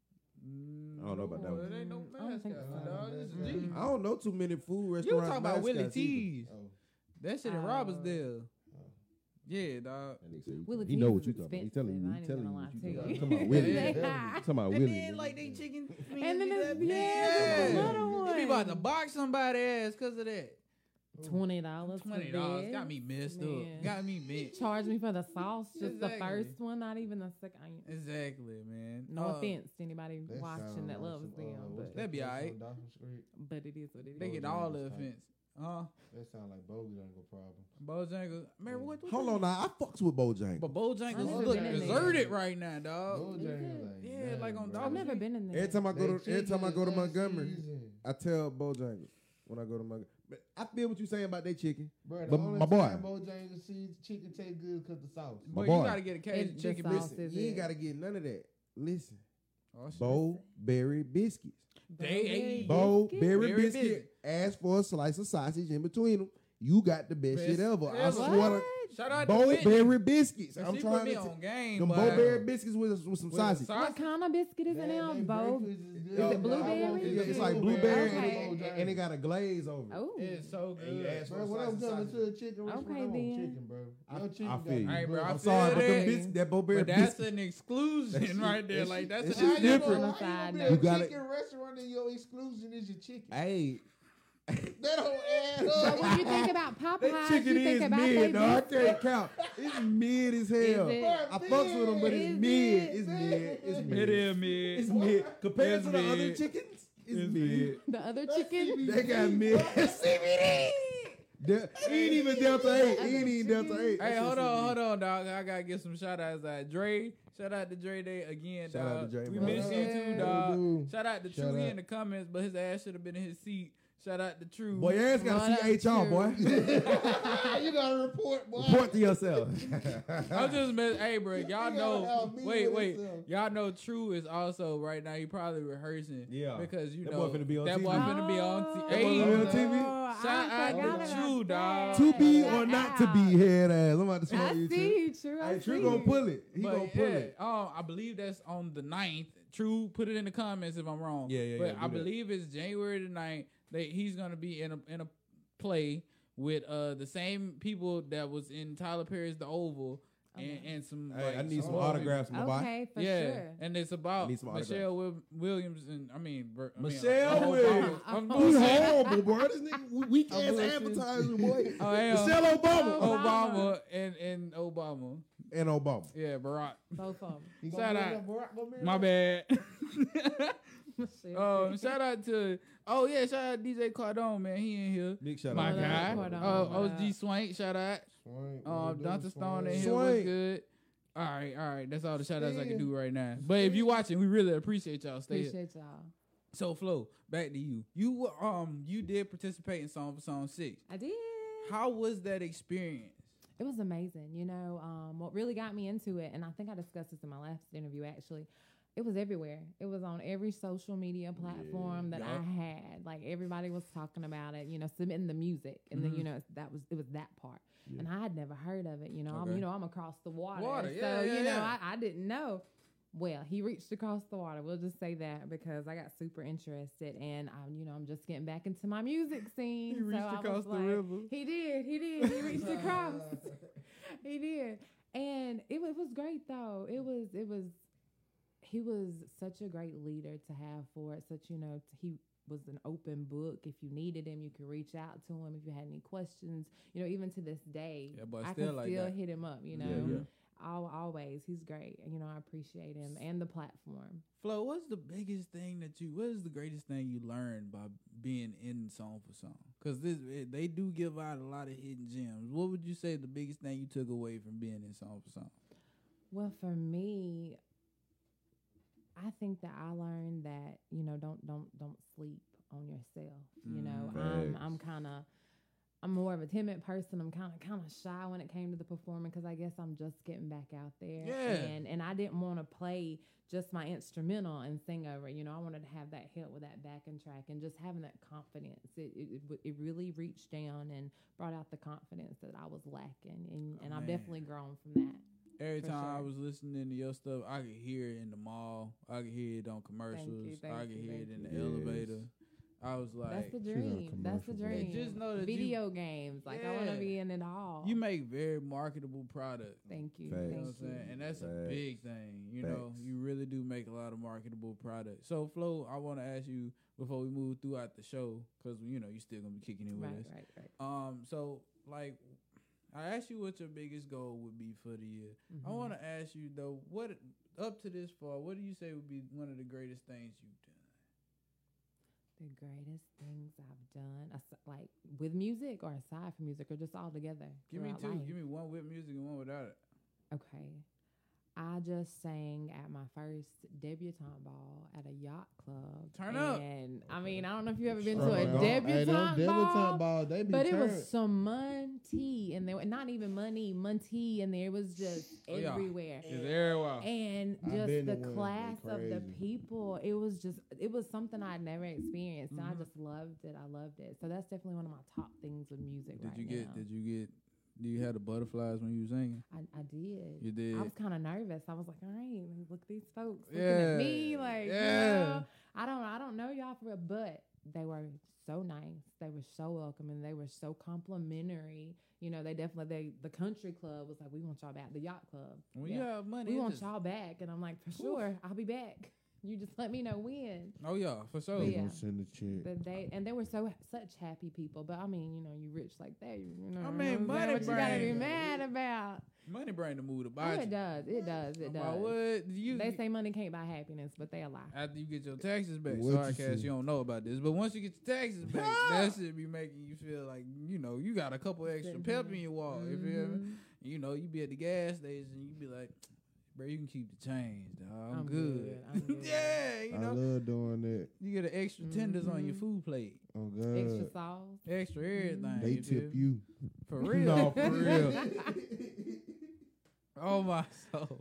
Mm, I don't know about that no, one. It ain't no Mm, I don't think mascot, so. dog. This is Mm. deep. I don't know too many food You restaurants. talking about Willie mascots either. T's? Oh, That shit in Oh. Robertsdale. Oh. Yeah, dog. That nigga say he- Willie he T's know what is you talking about. He expensive. telling you. I He ain't telling gonna you lie what you to talking you. about. Talking about Willie. Yeah. Talking about And Willie. then like they chicken. And then that it's- big. yeah, the yeah. little You be about to one. box somebody ass because of that. Twenty dollars. Twenty dollars got me messed Man. up. Got me mixed. Charge me for the sauce, just the Exactly. first one, not even the second. I- Exactly, man. No Uh, offense to anybody That watching sound that like loves some, uh, them, what's but That'd be place on alright. Dawson Street? but it is what it is. They get Bojangles all the type. offense. Huh? That sound like Bojangles problem. Bojangles. Man, what? what Hold the- on now. I fucks with Bojangles. But Bojangles I've never look been in there. deserted right now, dog. Bojangles ain't Yeah, nothing, like on bro. Dawson I've never been in there. Every time I go They to every time I chicken go to is Montgomery, unseasoned. I tell Bojangles when I go to Montgomery. But I feel what you're saying about their chicken. Bro, the But only my boy. time Bojangles seeds chicken taste good because the sauce. My But boy. you gotta get a Cajun It- the chicken sauce biscuit. is You ain't it. gotta get none of that. Listen, Oh, shit. Bo-berry biscuits. They ain't- Bo-berry Berry biscuit. biscuit. Ask for a slice of sausage in between them. You got the best, Best shit ever. I ever. swear What? to Shout out to Whitney. Bo-berry biscuits. Cause I'm she trying put me to on tell game. them boy. Bo-berry biscuits with, with some With sausage. sausage. What kind of biscuit is it now? they Bo? breakfast is Is good. it blueberry? Yeah, it's like Blueberry. blueberry Okay. and, it, and it got a glaze over it. Oh, It's so And you good. ask for Bro, a when slice I'm of coming sausage. to a chicken restaurant, Okay, I want then. chicken, bro. I- Your chicken I gotta feel be you. Hey, bro, good. I I'm feel sorry, but them that. bis- that Bo-berry But that's biscuit. an exclusion shit- right there. that Like shit- that's that an shit's how you different. gonna- On a side You note. You got gotta- a chicken restaurant and your exclusion is your chicken. Hey, That don't add but up. when you think about that Popeyes, chicken you think is about they mid, dog. I biscuit. can't count. It's mid as hell. it? I fucks with them, but Is it's it? mid. It's mid. It's mid. It is mid. It's mid. Compared It's to the other mid. chickens, It's mid. The other chicken. They got mid. C B D. De- he ain't even Delta eight. He ain't even Delta eight. Hey, hold on, hold on, dog. I gotta get some shout outs out. Dre, shout out to Dre Day again, Shout dog. out to Dre, we man. miss you too, Yeah. dog. Dude. Shout out to Shout True. He out. in the comments, but his ass should have been in his seat. Shout out to True. Boy, your ass got Shout to see H R, out boy. You gotta report, boy. Report to yourself. I'm just miss. Hey, bro, y'all gotta know. help me Wait, with wait. himself. Y'all know True is also right now. He probably rehearsing. Yeah. Because you That know boy finna be on that T V. boy finna be on Oh, T V. That boy gonna be on T V? I Shout out forgot to about True, dog. that. To be Shout or not to out. be, head ass. I'm about to smoke I you, see True. you, True. I Hey, True see gonna you. pull it. He But gonna pull yeah, it. um, I believe that's on the ninth. True, put it in the comments if I'm wrong. Yeah, yeah, But yeah, do I that. believe it's January the ninth that he's gonna be in a in a play with uh the same people that was in Tyler Perry's The Oval and, Okay. and some. Hey, like, I need some other autographs, my boy. Okay, for yeah, sure. and it's about I need some Michelle Wil- Williams and I mean Bur- I mean, Michelle uh, Obama. Williams. I'm Oh, He's bullshit. horrible, bro. This nigga weak I'm ass bullshit. advertiser, boy. Oh, yeah. Michelle Obama. Oh. Obama and and Obama. And Obama. Yeah, Barack. Both of He Shout gonna bring out. up Barack Obama? My bad. them. um, shout out to oh yeah, shout out to D J Cardone, man. He in here. Big shout My out. What up, guy. Cardone? Uh, What O G up? Swank, shout out. Swank, Um, what it do, Dante Stone in Swank? here was Swank. good. All right, all right. That's all the shout outs I Yeah. can do right now. But if you watching, we really appreciate y'all. Stay here. Appreciate y'all. So Flo, back to you. You were, um you did participate in Song for Song six. I did. How was that experience? It was amazing. You know, um, what really got me into it, and I think I discussed this in my last interview actually, it was everywhere. It was on every social media platform that Yup. I had. Like everybody was talking about it, you know, submitting the music. And then, Mhm. you know, that was it was that part. Yeah. And I had never heard of it. You know, I'm Okay. you know, I'm across the water. Water, So, yeah, yeah, you know, yeah. I, I didn't know. Well, he reached across the water. We'll just say that because I got super interested, and I'm, you know, I'm just getting back into my music scene. He reached so I was across the like- river. He did. He did. He reached across. He did, and it was, it was great though. It was it was he was such a great leader to have for it. Such you know t- he was an open book. If you needed him, you could reach out to him. If you had any questions, you know, even to this day, Yeah, but I still can like still that. hit him up. You know, Yeah, yeah. Al- always he's great. You know, I appreciate him and the platform. Flo, what's the biggest thing that you? What is the greatest thing you learned by being in Song for Song? Because this it, they do give out a lot of hidden gems. What would you say the biggest thing you took away from being in Song for Song? Well, for me, I think that I learned that you know don't don't don't sleep on yourself. You know, Mm, I'm facts. I'm kind of I'm more of a timid person. I'm kind of kind of shy when it came to the performing because I guess I'm just getting back out there. Yeah. And and I didn't want to play just my instrumental and sing over. it. You know, I wanted to have that help with that backing track and just having that confidence. It it, it, w- it really reached down and brought out the confidence that I was lacking, and and I've Man. definitely grown from that. Every For time I sure. was listening to your stuff, I could hear it in the mall. I could hear it on commercials. thank I could you, hear it thank in the you. Yes. elevator. I was like, That's the She's on dream. That's the commercials, dream. And just know that you- video games. Like I want Yeah. to be in it all. you make very marketable product. Thank you. Facts. You know Thank what I'm you. saying? And that's a Facts. big thing. You know, Facts. you really do make a lot of marketable products. So, Flo, I want to ask you before we move throughout the show, because, you know, you're still going to be kicking it with Right, us. right, right. Um, so, like, I asked you what your biggest goal would be for the year. I Mhm. want to ask you, though, what, up to this far, what do you say would be one of the greatest things you've done? The greatest things I've done, as- like with music or aside from music or just all together. Give me throughout two. life? Give me one with music and one without it. Okay. I just sang at my first debutante ball at a yacht club. Turn up. And I mean, I don't know if you've ever been to Oh, a no. debutante, Hey, them ball, debutante ball, they be but it turned. was some money in there. Not even money, money in there. It was just Oh, yeah. everywhere. It's everywhere. And I've just been the to one. They class of the crazy. people, it was just, it was something I'd never experienced. And I Mhm. just loved it. I loved it. So that's definitely one of my top things with music Did right you get? now. Did you get? Do you have the butterflies when you was singing? I, I did. You did. I was kind of nervous. I was like, all right, look at these folks looking Yeah, at me. Like, yeah. you know, I don't, I don't know y'all for real, but they were so nice. They were so welcoming. They were so complimentary. You know, they definitely, they, the country club was like, we want y'all back. The yacht club. When yeah. you have money, we it want just- y'all back. And I'm like, for sure, I'll be back. You just let me know when. Oh yeah, for sure. But They yeah. gonna send a check. But they and they were so such happy people. But I mean, you know, you rich like that. You, you know, I what mean, I'm saying? money What you gotta be bring- mad about? Money bring the mood Oh, about it you. does. It does. It Why does. would you? They say money can't buy happiness, but they a lie. After you get your taxes back, What sorry, you Cass, say? you don't know about this, but once you get your taxes back, that should be making you feel like you know you got a couple extra Sitting pep here. in your wallet. You feel me? Mhm. You know, you be at the gas station, you be like, bro, you can keep the change, dog. I'm, I'm good. good, I'm good. yeah, you I know, love doing that. you get an extra tenders on your Mhm. food plate, Oh God. Extra sauce. extra everything. They you feel tip me? you. for real, No, for real. Oh my soul.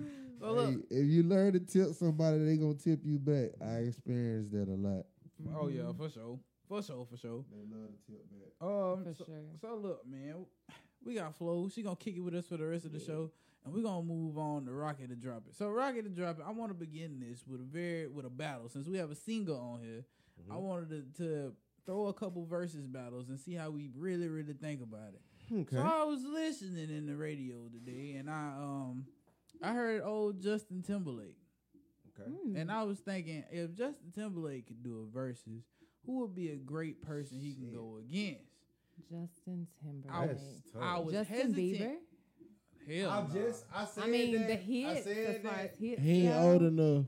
So look, Hey, if you learn to tip somebody, they gonna tip you back. I experienced that a lot. oh yeah, for sure, for sure, for sure. They love to tip back. Um, For so, sure. so look, man, we got Flo. She gonna kick it with us for the rest of the show, and we gonna move on to Rocket to Drop It. So Rocket to Drop It, I want to begin this with a very with a battle. Since we have a singer on here, I wanted to, to throw a couple verses battles and see how we really, really think about it. Okay. So I was listening in the radio today, and I um I heard old Justin Timberlake, Okay. Mm. and I was thinking if Justin Timberlake could do a versus, who would be a great person he can Shit. go against? Justin I Timberlake. was, That's tough. I was Justin hesitant. Bieber. Hell, I nah. just, I said I mean, that. the I hits, said as far as that. hits. He ain't go. old enough.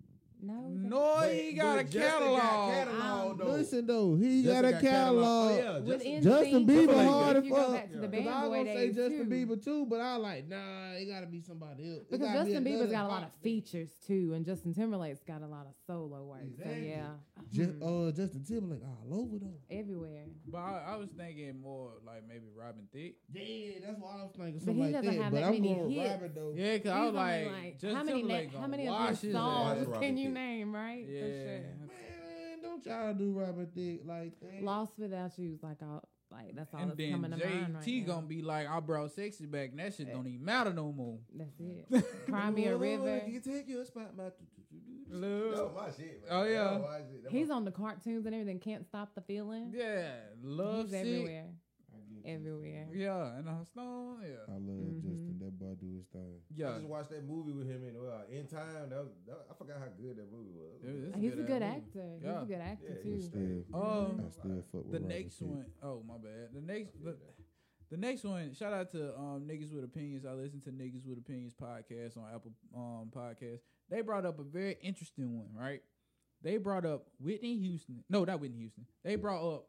No. No, But- he got a but Justin got catalog. catalog, Um, though. Listen though, he Justin got a catalog. Oh, yeah, With Justin, Justin NSYNC, Bieber if hard as you go fuck. back to the Yeah. band Cause I was boy gonna say days Justin too. Bieber too, but I was like, nah, it gotta be somebody else. It Because gotta be Justin Bieber's another got a lot pop of features too, and Justin Timberlake's got a lot of solo work. Exactly. So yeah, Ju- Mhm. uh, Justin Timberlake all over though. everywhere. But I, I was thinking more like maybe Robin Thicke. Yeah, that's what I was thinking. But Something he like doesn't that. have but that I'm many going with hits. Robert though. Yeah, cause I He's was only like, Justin how many na- Timberlake how gonna many of wash his his songs ass. Robin can you Thicke. name? Right? Yeah, For sure. Man, don't y'all do Robert Thicke like that. Lost Without You is like all like that's all and that's then coming to mind right J T now. gonna be like, I brought sexy back, and that shit don't even matter no more. That's it. Cry Me a River. You take your spot, my Love. That was my shit, man. Oh, yeah. That was my shit. That He's was- on the cartoons and everything. Can't Stop the Feeling. Yeah, love He's sick. everywhere. I get you. Everywhere. Yeah, and a stone. I Yeah, love Mhm. Justin. That boy do his thing. I yeah. just watched that movie with him in uh, In Time. That was, that, I forgot how good that movie was. It was- He's a good good ass actor. He's Yeah. a good actor Yeah, too. he's Still, Um, I still fuck with The Robert next Thicke. one, oh my bad. The next, the, the next one. Shout out to um niggas with opinions. I listen to niggas with opinions podcast on Apple um podcast. They brought up a very interesting one, right? They brought up Whitney Houston. No, not Whitney Houston. They brought up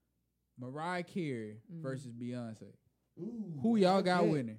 Mariah Carey Mm. versus Beyonce. Ooh, Who y'all got okay. winning?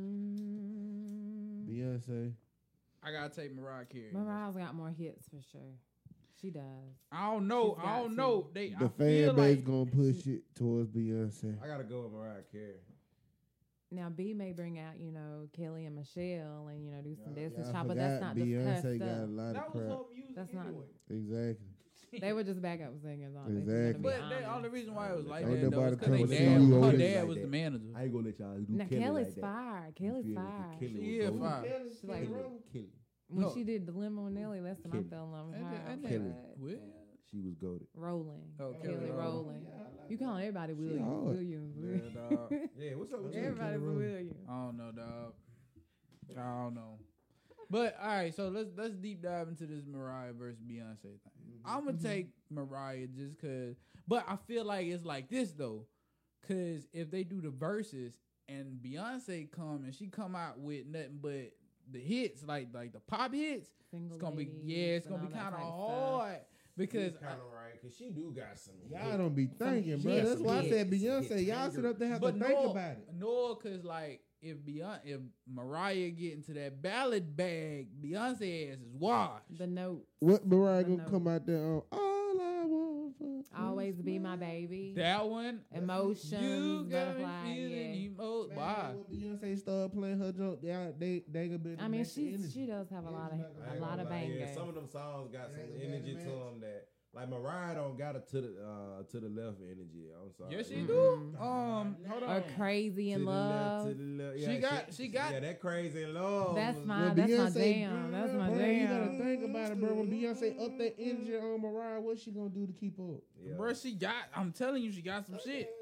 Mm, Beyonce. I gotta take Mariah Carey. Mariah's got more hits for sure. She does. I don't know. She's I got don't to. know. They The I fan feel base like gonna push it towards Beyonce. I gotta go with Mariah Carey. Now B may bring out, you know, Kelly and Michelle and, you know, do some Y'all Destiny's Child, but that's forgot not just Beyonce cussed got a up. lot that of was crap. her music That's not- anyway. Exactly. They were just backup singers on Exactly. it. But the only reason why it was like Ain't that though nobody is because come they see dad, you her over dad like was that. the manager. I ain't gonna let y'all do Now Kelly Kelly's like that. fire. You Kelly's feel me? fire. Kelly She was is golden. fire. She's like, Kelly, Kelly. when No. she did the limo Nelly, that's when Kelly. I fell in love with And her. then- I and was Kelly. like, Well, She was goaded. Rolling. Oh, Kelly Kelly Rolling. You calling everybody Williams. hard. Williams. yeah, dog. Yeah, what's up with you? Everybody's Kelly Rowland. Williams. I don't know, dog. I don't know. But all right, so let's let's deep dive into this Mariah versus Beyonce thing. I'm gonna Mhm. take Mariah just cause, but I feel like it's like this though, cause if they do the verses and Beyonce come and she come out with nothing but the hits, like like the pop hits, Single it's gonna be ladies yeah, it's and gonna be all that kind of type stuff. hard because kind of right, cause she do got some. Y'all don't be thinking, bro. hits, That's why I some said hits, some Beyonce. hits. Y'all sit up there have but to no, think about it. no, cause like if Beyonce, if Mariah get into that ballad bag, Beyonce ass is washed. The note. What Mariah I gonna know. come out there on? All I want for Always is be my my-" baby. That one, Emotions. you got me Butterfly. feeling Yeah. emo. Man, Why? when Beyonce started playing her junk, they they they gonna be. I mean, she she does have a lot of I a ain't lot gonna of lie, bangers. yeah, some of them songs got It some ain't a bad energy to match. them that, like Mariah don't got it to the uh to the left energy. I'm sorry. Yes, she Mm-mm. do. Um, hold Or on. crazy To in the left, love. to the left. She Yeah, got- she got- yeah that crazy in love. That's was- my When that's my Beyonce- jam. That's my bro, jam. You gotta think about it, bro. When Beyonce up that energy on Mariah, what's she gonna do to keep up? yeah. Bro, she got. I'm telling you, she got some shit.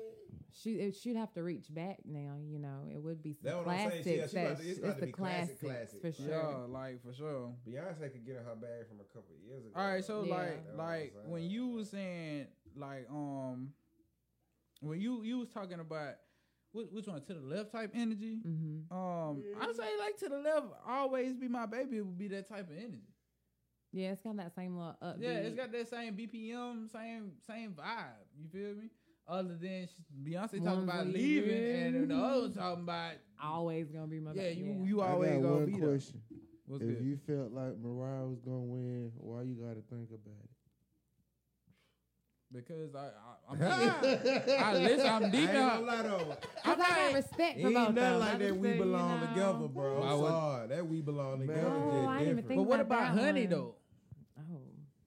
She it, she'd have to reach back now. You know, it would be some That's what I'm saying. classics. She- yeah, she about that to- it's sh- about to the be classic, classics classic. for sure. Yeah, like for sure. Beyonce could get in her bag from a couple of years ago. All right, so Yeah. like That's what I'm like saying. when you was saying like um when you you was talking about which, which one to the left type energy, Mm-hmm. um I say like to the left always be my baby, it would be that type of energy. Yeah, it's got that same little upbeat. Yeah, it's got that same B P M, same same vibe. You feel me? Other than she, Beyonce talking One's about leaving. leaving, and the other one talking about always gonna be my yeah, baby. you you I always got gonna one be there. question. What's If good? you felt like Mariah was gonna win, why you gotta think about it? Because I, I I'm I listen, I'm I ain't deep gonna in. lie though. Cause I got respect for Ain't both of nothing them. like I that. just We say, you belong know. together, bro. Why I'm would- sorry. That we belong Man. together. Oh, just I didn't even different. think But what about about that Honey one. though? Oh,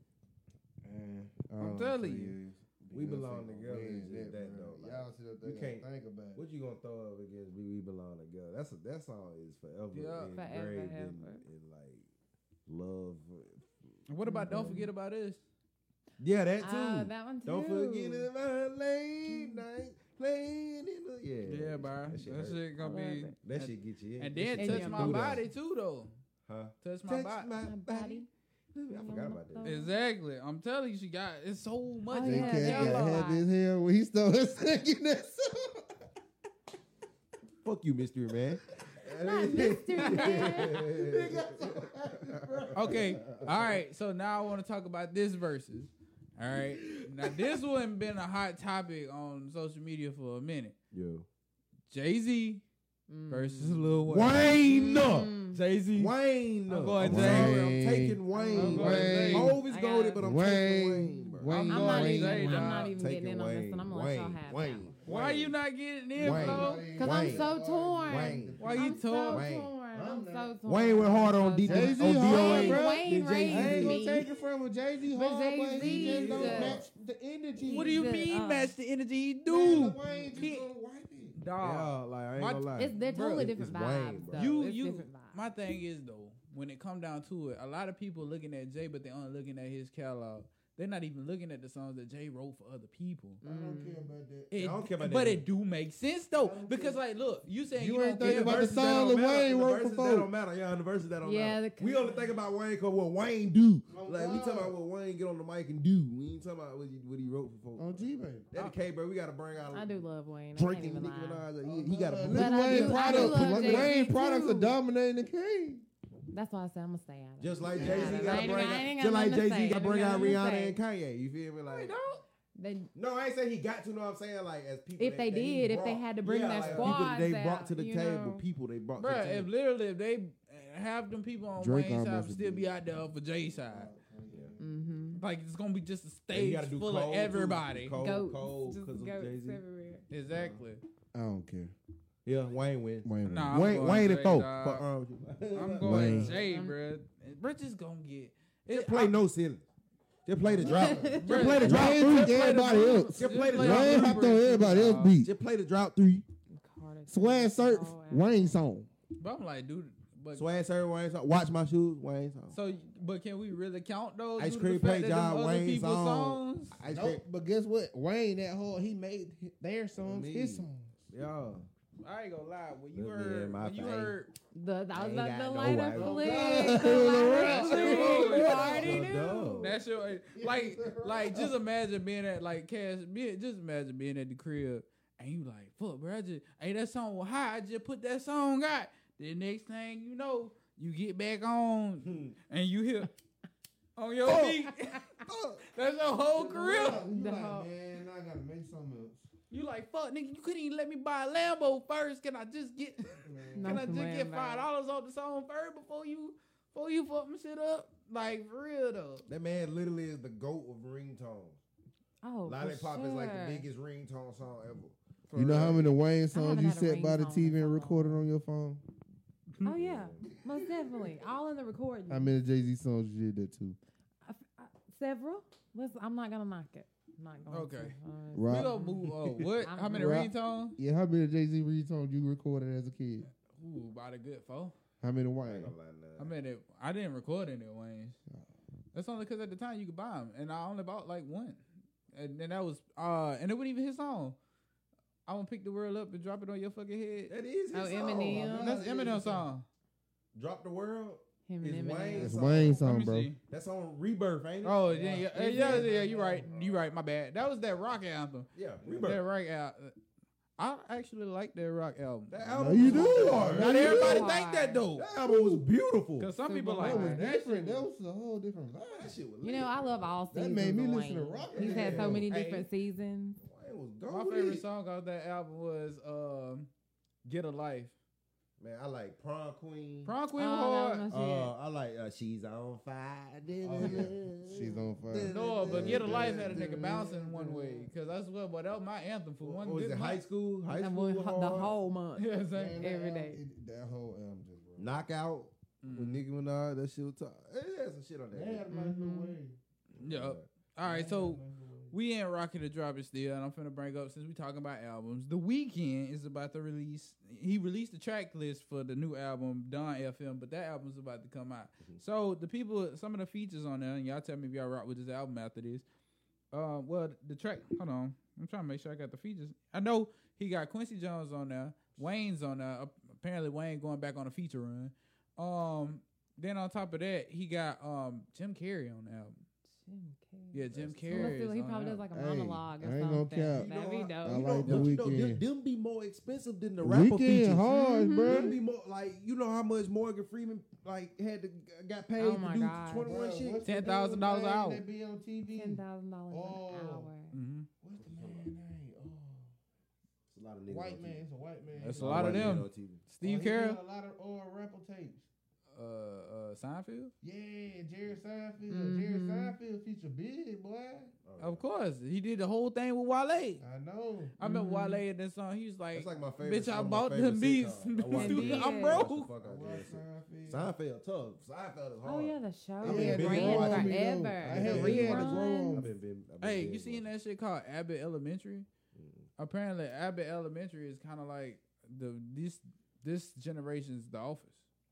Man, I I'm don't telling see you. it. We Beyonce belong gonna together, win it's just that, bro. though, like, Y'all sit up there you and can't- think about it. What you gonna throw up against we, we belong together? That's a, that song is forever Yeah. Forever, engraved in, ever. in like love. What about Don't Mhm. Forget About Us? Yeah, that too. uh, that one too. Don't forget about late night playing in the yeah. Yeah, bro. That shit That hurt. shit gonna I love be. it. That shit get you in. And That then shit Touch get you My through that. Body too though. Huh? Touch My Touch Body. my My body. body. I forgot about that. Exactly. I'm telling you, she got it's so much. Oh, J. yeah, Cat yeah. got happy as hell when he started singing that song. Fuck you, mystery man. Not mystery man. Okay. All right. So now I want to talk about this verses. All right. Now this one been a hot topic on social media for a minute. Yo. Jay Z Mm. versus Lil Wayne. Wayne. Mm. Jay Z. Wayne. I'm going I'm Jay. sorry, I'm Wayne. taking Wayne. I'm bro. going Jay. Hove is I goaded, got but I'm Wayne. taking Wayne, bro. Wayne. I'm I'm going not Jay, even. dog. I'm not even Taking getting in on this Wayne. one. I'm gonna let Wayne. y'all have Wayne. that one. Why you not getting in, Wayne. bro? Cause I'm Wayne. so torn. Wayne. Why you I'm so torn? Wayne. torn. I'm I'm so not. torn. Wayne went hard on So D- torn. Jay-Z on hard, Wayne, D O A. bro. Wayne Then Jay-Z raised I ain't gonna me. take it from him. Jay Z But hard, but he Jay-Z just don't just- match the energy. What do you Just, mean uh, match the energy he Man, do? Lil Wayne just He- gonna wipe it. Dog. Yeah, like I ain't My- gonna lie. It's they're Bro, totally it's different Wayne, vibes. bro. Though. You it's you different vibes. my thing is though, when it come down to it, a lot of people looking at Jay, but they aren't looking at his catalog. They're not even looking at the songs that Jay wrote for other people. I don't Mm. care about that. It, I don't care about but that. it do make sense though, I don't because care. like, look, you saying You you, ain't don't thinking care about the versus song that Lil don't matter. Wayne The wrote verses before. that don't matter. Yeah, the verses that don't Yeah, matter. the- We only think about Wayne because what Wayne do. Oh, Like we God. talking about what Wayne get on the mic and do. We ain't talking about what he, what he wrote for folks. On G Baby. That K, bro. We gotta bring out. I do love Wayne. I can't Drinking even Nicki lie. Minaj. He, he got a. Uh, But Lil I Wayne do- I do products. love Jay-Z Wayne products are too. dominating the game. That's why I said I'm gonna stay out of it. Just like Yeah, Jay Z I gotta ain't bring got- I ain't out, got just like nothing to Jay Z say. gotta I bring ain't out got nothing to Rihanna say. and Kanye. You feel me? Like, They, no, I ain't saying he got to. No, I'm saying like as people. If that, they that he did, if they brought. had to bring yeah, their like, people squads that they out, brought to the you table. know. People they brought Bruh, to the if table. literally if they have them people on Drake Wayne's side almost still would be do. out there for Jay's side, Mm-hmm. like it's gonna be just a And you stage gotta do full Cole, of too. everybody. Cole, Goats, Cole, just because of goats Jay Z. everywhere. Exactly. I don't care. Yeah, Wayne win. Wayne. Nah, win. I'm Wayne, going Wayne Jay, and Thor. dog. Fuck wrong with you. I'm going Wayne. Jay, Um, bruh. Bruh just gonna get. Just It, play I- no ceiling. Just play the drop. Just Bruh, play the drop Wayne three. took everybody else. Just play the play drop the Wayne three. hopped on everybody else beat. Just play the drop three. Carter Swag G. Surf, Oh, Wayne song. But I'm like, dude. But Swag Sir Wayne song. Watch my shoes. Wayne song. so, but can we really count those? Ice due to Cream the fact Play that Job, them other Wayne's people's song. songs? Ice cream. Nope, but guess what? Wayne that hard, he made hi- their songs Me. his songs. Yeah. I ain't gonna lie. When you Look me in heard, my when you face. heard, The, that was Ain't the, got the no lighter way. flick. Oh, The lighter God. flick. You Oh, already no. knew. that shit, like, like just imagine being at like Cash. Be, just imagine being at the crib and you like, fuck, bro. I just, hey, that song was high. I just put that song out. The next thing you know, you get back on and you hear on your beat. That's your whole career. You The like, whole- man, I gotta make something else. You like, fuck, nigga. You couldn't even let me buy a Lambo first. Can I just get? Man. Can I Not just the get Lambo. five dollars off the song first before you, before you fuck my shit up? Like for real though. That man literally is the goat of ringtones. Oh, for Lollipop is like sure. the biggest ringtone song ever. For You know how real. many Wayne songs haven't you had a set by the ringtone T V in so and recorded long. on your phone? Oh yeah, most definitely. All in the recording. How many Jay Z songs you did that too? I- I- several. Listen, I'm not gonna knock it. I'm not going Okay. to. Uh, We Rock. gonna move on. What? I'm- How many Rock. ringtones? Yeah, how many Jay Z ringtones you recorded as a kid? Ooh, about a good four. How many I ain't Wayne? gonna lie, nah. I mean, it, I didn't record any of Wayne's. That's only because at the time you could buy them, and I only bought like one, and then that was uh, and it wasn't even his song. I won't pick the world up and drop it on your fucking head. That is his Oh, song. Eminem. That's Eminem's song. Drop the world. Him It's and Wayne. Eminem. It's song. Wayne's Let song, me bro. see. That's on Rebirth, ain't it? Oh yeah, yeah, yeah, Is yeah, it? yeah. You right, you right. My bad. That was that rock album. Yeah, That Rebirth. rock album. I actually like that rock album. That No, album you was do. hard. Not No, you everybody do. think that though. That album was beautiful. Cause some Super people like hard. That was that. different. That was a whole different vibe. That shit was You know, I love all That seasons. made me of listen to Wayne. rock He's had so and many roll. different seasons. Wayne was My goated. favorite song off that album was um, "Get a Life." Man, I like Prom Queen. Prom Queen Oh, was that hard. was my shit. Uh, I like uh, She's on Fire. Oh, yeah. She's on fire. No, but "Get a Life" had a nigga bouncing one way. Cause that's what, but that was my anthem for one. What was good it? High month. school? High And school. we- was the hard. whole month. You know what I'm saying? Man, that Every album- day. it- That whole album just bro. Knockout with Mm. Nicki Minaj. That shit was tough. It had some shit on that. They had a nice little Mhm. wave. Yeah. All right, so we ain't rocking the drop it still, and I'm finna bring up since we talking about albums. The Weeknd is about to release. He released the track list for the new album Don F M, but that album's about to come out. Mhm. So the people, some of the features on there, and y'all tell me if y'all rock with this album after this. Uh, well, the track. Hold on, I'm trying to make sure I got the features. I know he got Quincy Jones on there, Wayne's on there. Ap- Apparently, Wayne going back on a feature run. Um, then on top of that, he got um Jim Carrey on the album. Jim Carrey. Yeah, Jim That's Carrey. Let's see, is he on probably that. does like a Hey, monologue or I ain't gonna something. cap. That'd be You know, dope. I You know, like the but you know, them, Weeknd. them be more expensive than the rapper Weekend features. hard, Mhm. bro. Them be more like you know how much Morgan Freeman like had to got paid Oh to my do God. twenty one shit. ten thousand dollars an hour. They be on T V. Ten thousand dollars Oh. an hour. Mm-hmm. What's the man name? It's a lot of Oh, niggas white on man. T V. It's a white man. That's He a All lot of white men them. on T V. Steve oh, he Carell, did a lot of uh, rapper tapes. uh, uh, Seinfeld. Yeah, Jerry Seinfeld. Mhm. Jerry Seinfeld feature big, boy. Oh, Of course, he did the whole thing with Wale. I I know. remember Mhm. Wale in that song. He was like, That's like my favorite. "Bitch, I one of my bought favorite them beats. sitcoms. I watch Indeed. it. I'm I broke." watch the fuck I out watched that shit. Seinfeld. Seinfeld tough. Seinfeld is hard. Oh yeah, the show. I've It been ran binge watching it, forever. though. I The had- he had to grow reruns. on. I've been, been, I've been Hey, binge you seen watching. that shit called Abbott Elementary? Mm. Apparently, Abbott Elementary is kind of like the this this generation's The Office.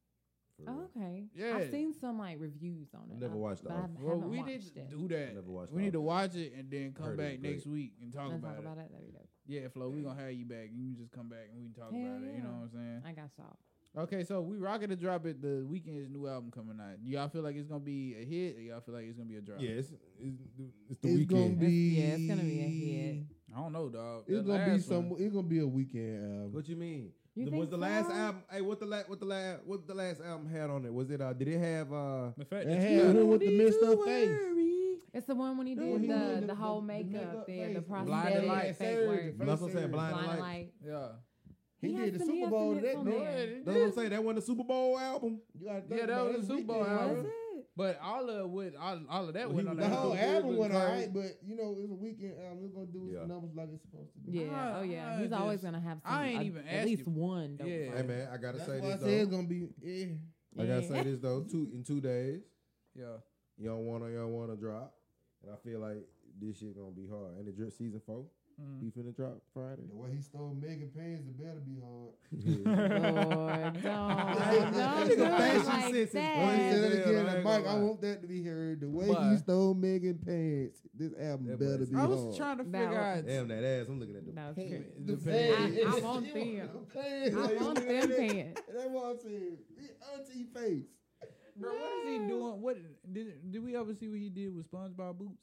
For Oh, real. okay. Yeah. I've seen some like reviews on it. I've never I- watched The but I Office. Well, haven't we watched need to it. do that. Never watched We The need to Office. watch it and then come Heard it back was great. next week and talk Let's about talk it. about it. There we go. Yeah, Flo, we gonna have you back. You can just come back and we can talk Hell about it. You know yeah. what I'm saying? I got y'all. Okay, so we rocking to drop it. The Weeknd's new album coming out. Y'all feel like it's gonna be a hit, or y'all feel like it's gonna be a drop? Yeah, it's, it's, it's the It's gonna weekend. be. Yeah, it's gonna be a hit. I don't know, dog. It's That gonna be last some. one- It's gonna be a weekend album. What you mean? You the, think was the last so? album? Hey, what the last? What the last? What the last album had on it? Was it? Uh, did it have? Uh, The fact They that had you him got with the messed up face. worry. It's the one when he No, did he the, did the, the- whole the- the makeup makeup there, the face. Blinded prosthetic light fake surgery. work. But that's what I'm saying. Blinded Blinded light. light. yeah, He has did the some- he Super has Bowl some to hits that. on No, there. it That's what I'm saying. That wasn't the Super Bowl album. You gotta think Yeah, that about was it. the Super Bowl Weekend album. Was it? but all of with all, all of that Well, went he on was- The that. whole Good, album good, went good. alright, but you know it's a weekend album. It's gonna do its Yeah. numbers like it's supposed to do. Yeah. I- oh yeah. I He's always just- gonna have some. I ain't a- even at asked least you. one. Dope Yeah. song. Hey man, I gotta That's say why I this said it's though. gonna be. Yeah. I gotta Yeah. say this though. Two in two days, Yeah, you don't wanna, you don't wanna drop, and I feel like this shit gonna be hard. And the drip season four, Mhm. he finna drop Friday. The way he stole Megan Pants, it better be hard. Lord, don't, don't do Nigga it fashion like sense is that. funny Say as that hell, again, I ain't Mike. gonna I lie. want that to be heard. The way But- he stole Megan Pants, this album That better boy- be I was hard. trying to That figure out. was- Damn that ass! I'm looking at the. That was pants. crazy. The The pants. I- I pants. want You them. the pants. I want them pants. That's what I'm saying. Big auntie face. Bro, what is he doing? What did did we ever see what he did with SpongeBob boots?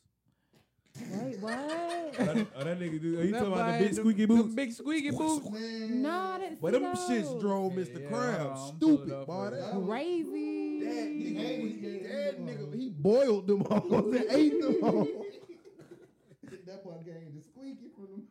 Wait, what? Oh, that, oh, that nigga do. You That talking about boy the big had squeaky them- them boots? big squeaky boots. Man. No, I didn't But see them those. shits drove Yeah, Mister yeah, Krabs hold on, I'm stupid, pulling up boy. for That it. was- Crazy. That He nigga, gave that them nigga, all. he boiled them all and ate them all. That boy gained the squeaky from them.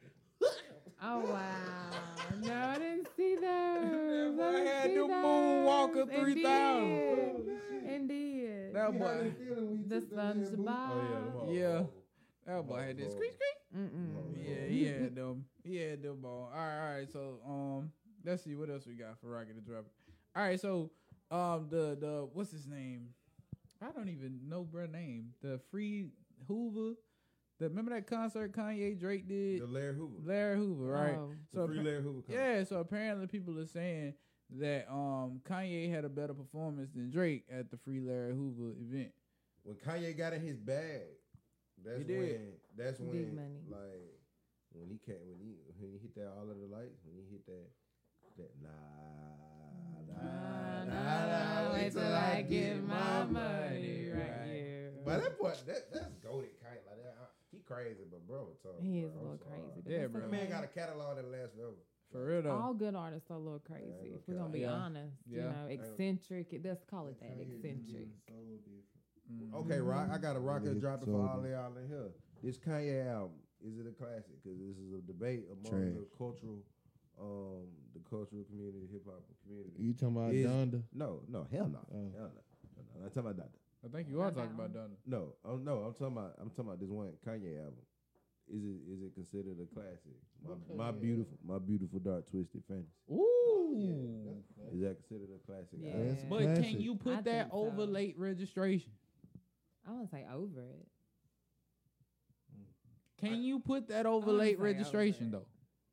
Oh wow! No, I didn't see those. That boy I didn't had see them those. Moonwalker three thousand. Indeed. Indeed. That He had boy, that feeling when he The took them damn boots. SpongeBob. Yeah. that boy had this squeak squeak. Mm-mm. Yeah, he had them. He had them ball. All right, all right. So um, let's see what else we got for Rocket to drop. All right, so um, the the what's his name? I don't even know bro name. The Free Hoover. The remember that concert Kanye Drake did? The Larry Hoover. Larry Hoover, right? Oh. The So free appa- Larry Hoover. concert. yeah, so apparently people are saying that um Kanye had a better performance than Drake at the Free Larry Hoover event. When Kanye got in his bag, that's He did. when. That's when. Big money. Like when he came when he when he hit that all of the lights when he hit that that nah nah nah, nah wait till I get my money right here. But that boy that that's goated kind like that. I, he crazy, but bro, tough, He bro, is a I'm little sorry. crazy. But Yeah, that's bro. That okay. man got a catalog that lasts forever. For real though. All good artists are a little crazy. gonna If we're gonna be Yeah. honest, Yeah. you know, eccentric. Let's call it that, eccentric. So different. Mhm. Okay, Rock, I got a rocket Niggas dropping so for all good. y'all in here. This Kanye album, is it a classic? Because this is a debate among Trash. the cultural, um, the cultural community, hip hop community. You talking about Is- Donda? No, no, hell no, Oh. hell no. Hell no. I'm not talking about that. I think you are Not talking that about one. Donda. No, oh no, I'm talking about I'm talking about this one Kanye album. Is it is it considered a classic? My, What my Kanye beautiful my beautiful dark twisted fantasy. Ooh. Is that considered a classic? Yeah. album? That's But classic. can you put I that think so. over late registration? I wouldn't say over it. Can you put that over wouldn't late say registration over though?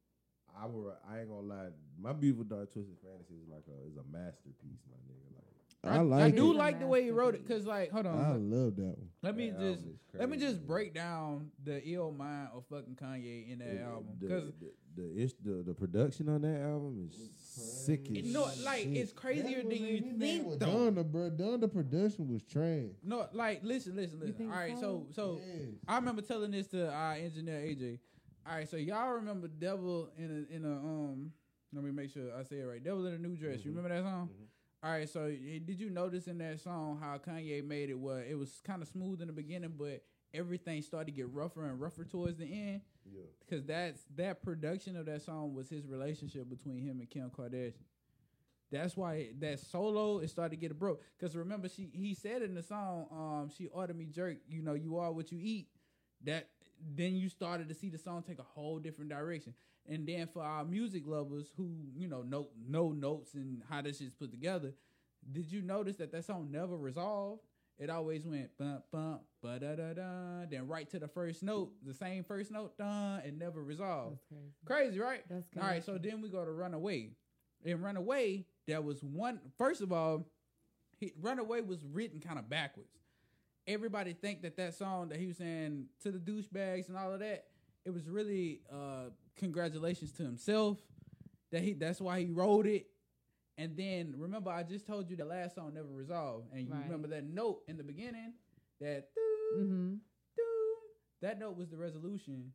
I will. I ain't gonna lie. My beautiful dark twisted fantasy is like a is a masterpiece, my nigga. Like I I like do it. like the way he wrote it Masterpiece. because, like, hold on. I let- love that one. let me that just album is let me crazy, just man. break down the ill mind of fucking Kanye in that The- album the, because the the, ish, the the production on that album is sick as it, no, like shit. it's crazier than you think. With Though. Donda, bro. Donda production was trash. No, like listen, listen, You listen. think All right, so so Yes. I remember telling this to our engineer A J. All right, so y'all remember "Devil in a in a um." Let me make sure I say it right. "Devil in a New Dress." You Mhm. remember that song? Mhm. All right, so eh, did you notice in that song how Kanye made it? Where it was kind of smooth in the beginning, but everything started to get rougher and rougher towards the end. Yeah. Because that's that production of that song was his relationship between him and Kim Kardashian. That's why that solo it started to get broke. Because remember, she he said in the song, um, she ordered me jerk. You know, you are what you eat. That then you started to see the song take a whole different direction. And then for our music lovers who you know know know notes and how this shit's put together, did you notice that that song never resolved? It always went bump bump ba da da da, then right to the first note, the same first note, dun, and never resolved. That's crazy. Crazy, right? That's All right, so then we go to Runaway. In Runaway, there was one. First of all, he, Runaway was written kind of backwards. Everybody think that that song that he was saying to the douchebags and all of that, it was really uh, congratulations to himself. That he that's why he wrote it. And then remember, I just told you the last song never resolved, and you Right. remember that note in the beginning, that doo, Mm-hmm. doo, that note was the resolution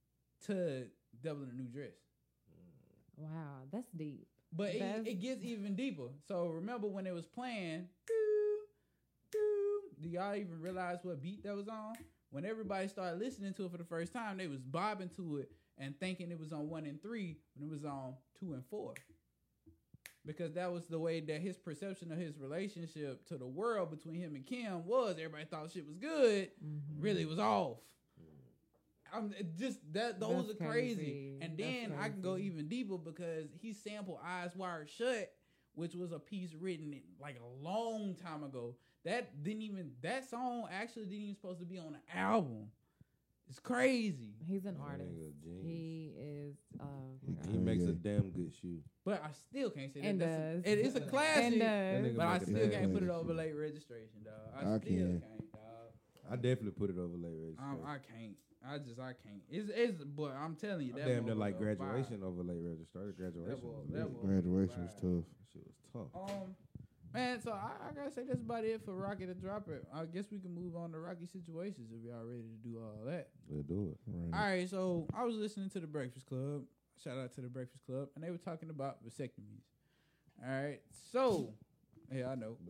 to Devil in a New Dress. Wow, that's deep. But it, That's- it gets even deeper. So remember when it was playing, doo, doo, do y'all even realize what beat that was on? When everybody started listening to it for the first time, they was bobbing to it and thinking it was on one and three when it was on two and four. Because that was the way that his perception of his relationship to the world between him and Kim was. Everybody thought shit was good. Mhm. Really it was off. I'm it just that those That's are crazy. crazy. And That's then I can go crazy. even deeper because he sampled Eyes Wide Shut, which was a piece written in, like a long time ago. That didn't even that song actually didn't even supposed to be on the album. It's crazy. He's an That artist. nigga a genius. He is. Uh, He, my he God. makes a Kanye. damn good shoe. But I still can't say that. And That's a, does. it is a And classic. does. nigga But I make a still damn can't put it good over shoe. late registration, dog. I, I still can. can't, dog. I definitely put it over late registration. Um, I can't. I just I can't. It's it's but I'm telling you I that damn near motherfucker like a graduation vibe. over late registration. Graduation boy- was that lit. boy- Graduation was Wow. tough. That shit was tough. Um, man, so I, I gotta say that's about it for Rocky to drop it. I guess we can move on to Rocky situations if y'all ready to do all that. Let's do it. Right. All right, so I was listening to the Breakfast Club. Shout out to the Breakfast Club, and they were talking about vasectomies. All right, so yeah, I know.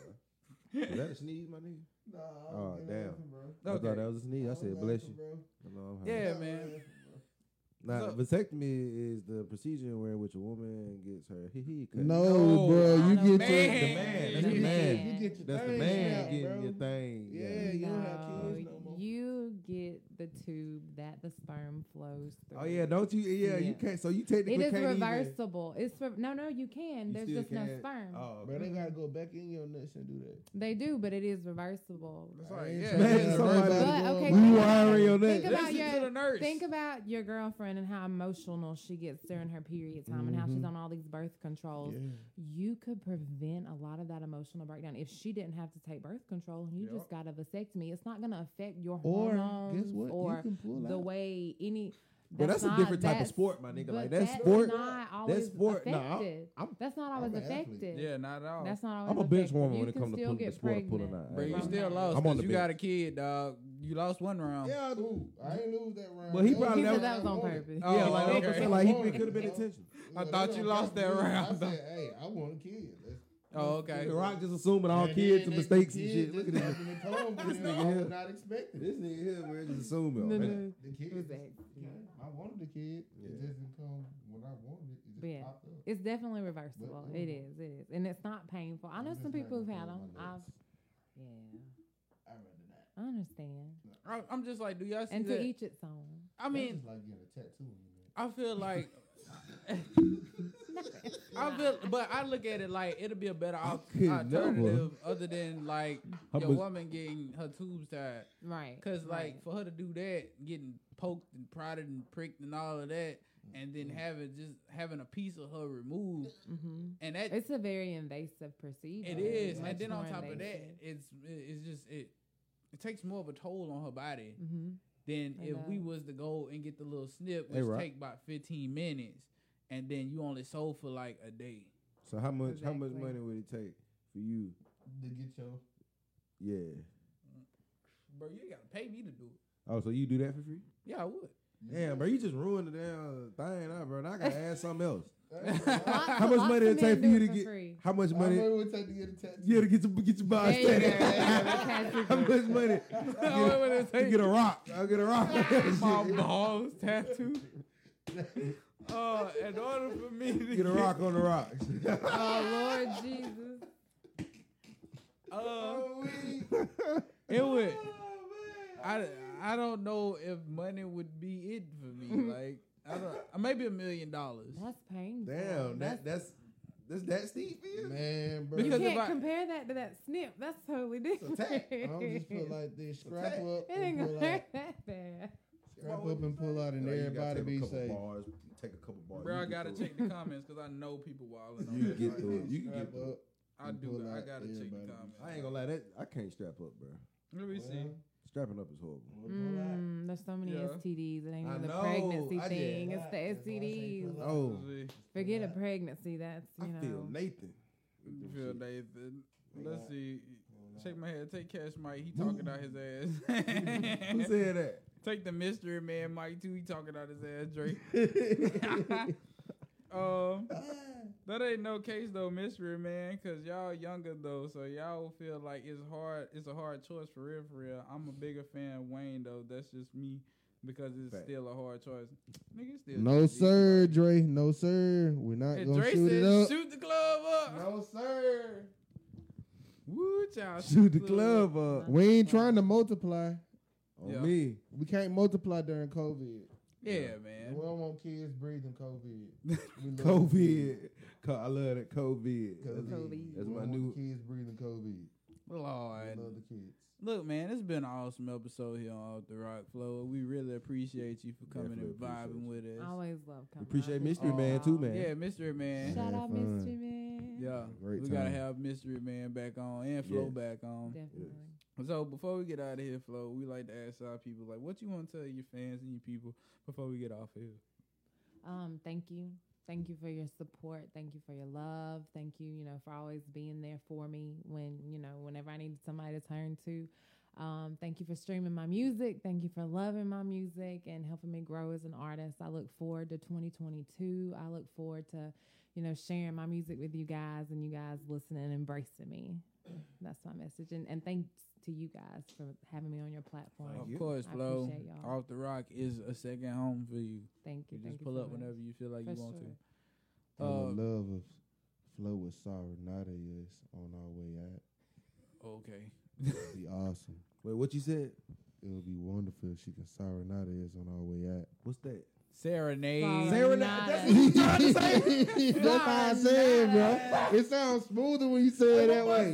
Is that a sneeze, my nigga? Nah, Oh, damn. I Okay. thought that was a sneeze. I said, bless you. I know I'm high. Yeah, man. Now, So- vasectomy is the procedure where which a woman gets her hee hee cut. No, No, bro, I you know get man. your The man. That's The the man. man. You get your That's the thing man snapped, getting bro. your thing. Yeah, you don't have kids no No, more. you get the tube that the sperm flows through. Oh yeah, don't you? Yeah, you Yeah. can't. So you It technically is can't even- reversible. It's for, no, no, you can. You There's still just no can't- sperm. Oh, Bro, they gotta go back in your nuts and do that. They do, but it is reversible. That's I right. ain't Yeah, trying to Man, have somebody- everybody But, going okay, back. We think wiring your Think nuts. about Listen your to the nurse. think about your girlfriend and how emotional she gets during her period time and how she's Mhm. on all these birth controls. Yeah. You could prevent a lot of that emotional breakdown if she didn't have to take birth control and you Yep. just got a vasectomy. It's not going to affect your Or hormones guess what? or you can pull the out. way any But that's, a not- different type of that's- sport, my nigga. but Like that that's sport. not always sport- nah, I'm- effective. I'm- that's not I'm always an athlete. effective. Yeah, not at all. That's not always I'm a bench effective. warmer You when it can comes to still pulling the get sport of pulling pregnant out. Bro, you from still that. lost I'm on because the you got a bench. kid, dog. You lost one round. Yeah, I do. I ain't lose that round. Well, he That was probably He that said was- that was on wanted. purpose. Oh, Yeah, like, okay. I feel like he could have been intentional. I Yeah, thought that you don't lost count. that round, I though. said, hey, I want a kid. Let's, Oh, okay. The Rock just assuming all And kids then and they- mistakes the and kid shit. Look at just this. happened to tell him, This you nigga know, I here. was not expecting. This nigga here, man, just assuming. No, man. no. The kid, Who's just- that? I wanted the kid. Yeah. It just didn't come when I wanted it. It just But yeah. popped up. It's definitely reversible. But, It mm. is. It is, and it's not painful. I know I'm some just people not who've had gonna them. pull my I've, nuts. yeah, I'd rather not. I understand. I- I'm just like, do y'all see And that? to each its own. I That's mean, just like getting a tattoo on you, man. I feel like. I feel, but I look at it like it'll be a better al- could alternative other than like How your much- woman getting her tubes tied. Right. Cause like right. for her to do that, getting poked and prodded and pricked and all of that, and then having just having a piece of her removed, hmm and that It's a very invasive procedure. it is, Much and then on more top of that, invasive. it's it's just it it takes more of a toll on her body Mhm. than I if we know. was to go and get the little snip, Hey, which Rock. take about fifteen minutes, and then you only sold for like a day. So how much? How much Exactly. money would it take for you? To get your Yeah. Bro, you ain't gotta pay me to do it. Oh, so you do that for free? Yeah, I would. Damn, bro, you just ruined the damn thing, now, bro. Now I gotta add something else. Lots- How much lots money of it men take for do you it to for get? free. How much How money? much would it take to get a tattoo? Yeah, to get your get your body There you go, steady. there you go, the tattoo How much person. money? How much would it To take? get a rock. I'll get a rock. My balls tattoo. Uh, in order for me to Get a rock on the rocks. Oh Lord Jesus. uh, it would. I, I don't know if money would be it for me. Like I don't. uh, Maybe a million dollars. That's painful. Damn, that's, that that's that's that steep for you? Man, bro. you because if can't I- compare that to that snip. That's totally different. tack. I don't just feel like this. Scrap tack. up It ain't and gonna pull out. hurt that bad. Scrap up and pull out, and Like, you gotta everybody take a be couple safe. bars, take a couple bars. Bro, You I get gotta through it. check the comments because I know people wilding on You that. get Like, through it. You can Scrap get through it. up. I and do. pull I out gotta check the everybody. comments. I ain't gonna lie, that I can't strap up, bro. Let me see. Strapping up is horrible. Mm, there's so many Yeah. S T Ds. It ain't I even the know, pregnancy I just- thing. It's the That's S why I T say Ds. pull out. Oh, Let's see. Forget a pregnancy. That's I you know. feel Nathan. You feel Nathan. Let's out. see. Shake my head. Take Cash Mike. He talking out his ass. Who said that? Take the mystery man Mike too. He talking out his ass, Drake. um, that ain't no case though, mystery man, cause y'all younger though, so y'all feel like it's hard. It's a hard choice for real, for real. I'm a bigger fan of Wayne though. That's just me because it's Fact. still a hard choice. Nigga, it's still No G G. sir, Dre. No sir. We're not And gonna Dre shoot said, it up. shoot the club up. No sir. Woo, child. Shoot the club up We ain't trying to multiply. on Yeah. me. We can't multiply during COVID. Yeah, man. We don't want kids breathing COVID. We love COVID. Co- I love that COVID. That's, COVID. that's We my don't new. want kids breathing COVID. We Lord. love the kids. Look, man, it's been an awesome episode here on Off the Rock Flow. We really appreciate you for coming Definitely and vibing appreciate with us. I always love We coming. appreciate out. Mystery Oh, Man too, man. Yeah, Mystery Man. Shout Yeah, out fun. Mystery Man. Yeah, Great we gotta time. have Mystery Man back on and Flo Yes. back on. Definitely. So before we get out of here, Flo, we like to ask our people like, what you want to tell your fans and your people before we get off here? Um, thank you. Thank you for your support. Thank you for your love. Thank you, you know, for always being there for me when, you know, whenever I needed somebody to turn to. Um, thank you for streaming my music. Thank you for loving my music and helping me grow as an artist. I look forward to twenty twenty-two. I look forward to, you know, sharing my music with you guys and you guys listening and embracing me. That's my message. And, and thanks to you guys for having me on your platform. Thank Of you. course, I Flo, appreciate y'all. Off the Rock is a second home for you. Thank you. You thank just you pull so up much. whenever you feel like For you want sure. to. I Uh, would love if Flo was sorry Nada is on our way out. Okay. It'd be awesome. Wait, what you said? It would be wonderful if she can sorry Nada is on our way out. What's that? Serenade. Sorry. Serenade. Nada. That's what you trying to say. That's how I say it, bro. It sounds smoother when you say it that way. That's what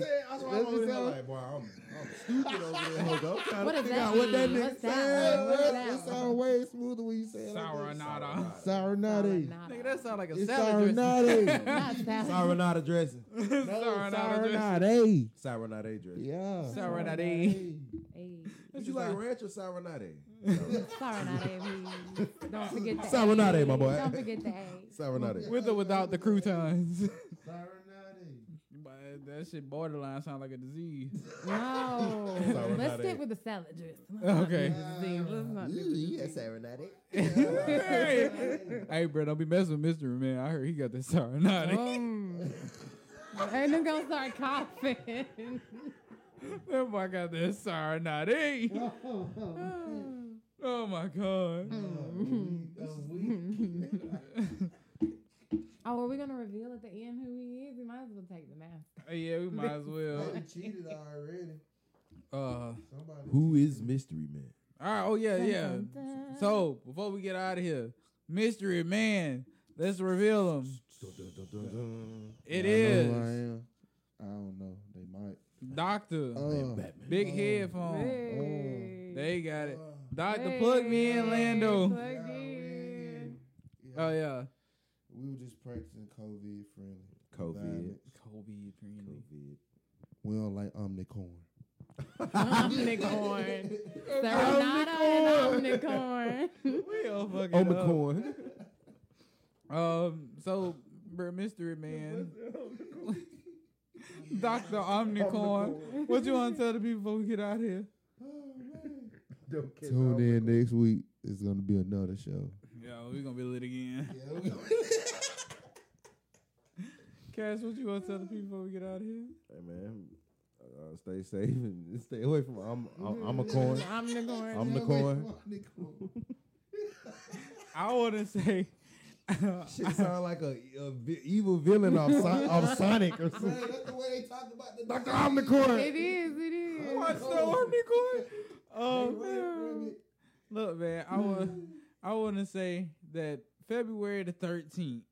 I'm That's over just here how- like, boy, I'm, I'm stupid over there. Hold on. I'm trying What to does figure that out what that mean? nigga What's that said. one? What's It that one? sounds way smoother when you say it like Sour that. nada. Sauronade. Nigga, that sound like a It's salad sauronade. Not salad. Sauronade dressing. No, Sauronade. sauronade. Sauronade dressing. Yeah. Sauronade. Hey. Did you like ranch or sauronade? Sauronade, please. Don't forget the Sauronade, A. my boy. Don't forget the A. Sauronade. With or without the croutons. Sauronade. But that shit borderline sound like a disease. No. Sauronade. Let's stick with the salad dressing. Okay. Let's not do Ooh, the yeah, disease. sauronade. Hey, bro, don't be messing with Mystery Man. I heard he got that sauronade. Um, and then gonna start coughing. That boy got that sauronade. Oh my god. Oh, are we gonna reveal at the end who he is? We might as well take the mask. Uh, yeah, we might as well. They cheated already. Uh, Somebody Who is Mystery Man? all right. Oh yeah, Dun, yeah. dun, dun. So before we get out of here, Mystery Man. Let's reveal him. It I is know I am. I don't know. They might. Doctor Oh. Big Oh. Headphone. Hey. They got it. Oh. Doctor Hey. Plug Me In, Lando. Plug Yeah, in. yeah. Oh yeah. We were just practicing COVID friendly. COVID. environments. Kobe friendly. COVID. We don't like omnicorn. Omnicorn. Serenata and Omnicorn. We all fucking On the up. corn. Um. So, bro, Mystery Man. Doctor Omnicorn. What you want to tell the people before we get out of here? Tune in next week. It's gonna be another show. Yo, we gonna be lit again. Yeah, Cass, what you want to tell the people before we get out of here? Hey man, uh, stay safe and stay away from. I'm I'm, I'm a corn. Omnicorn. I'm the corn. I want to say. Shit sound like a, a vi- evil villain of, Son- of Sonic or something. that's the way they talk about the Doctor Omnicorn. It is, it is. Watch the Omnicorn. Um, look, man, I want I want to say that February the thirteenth,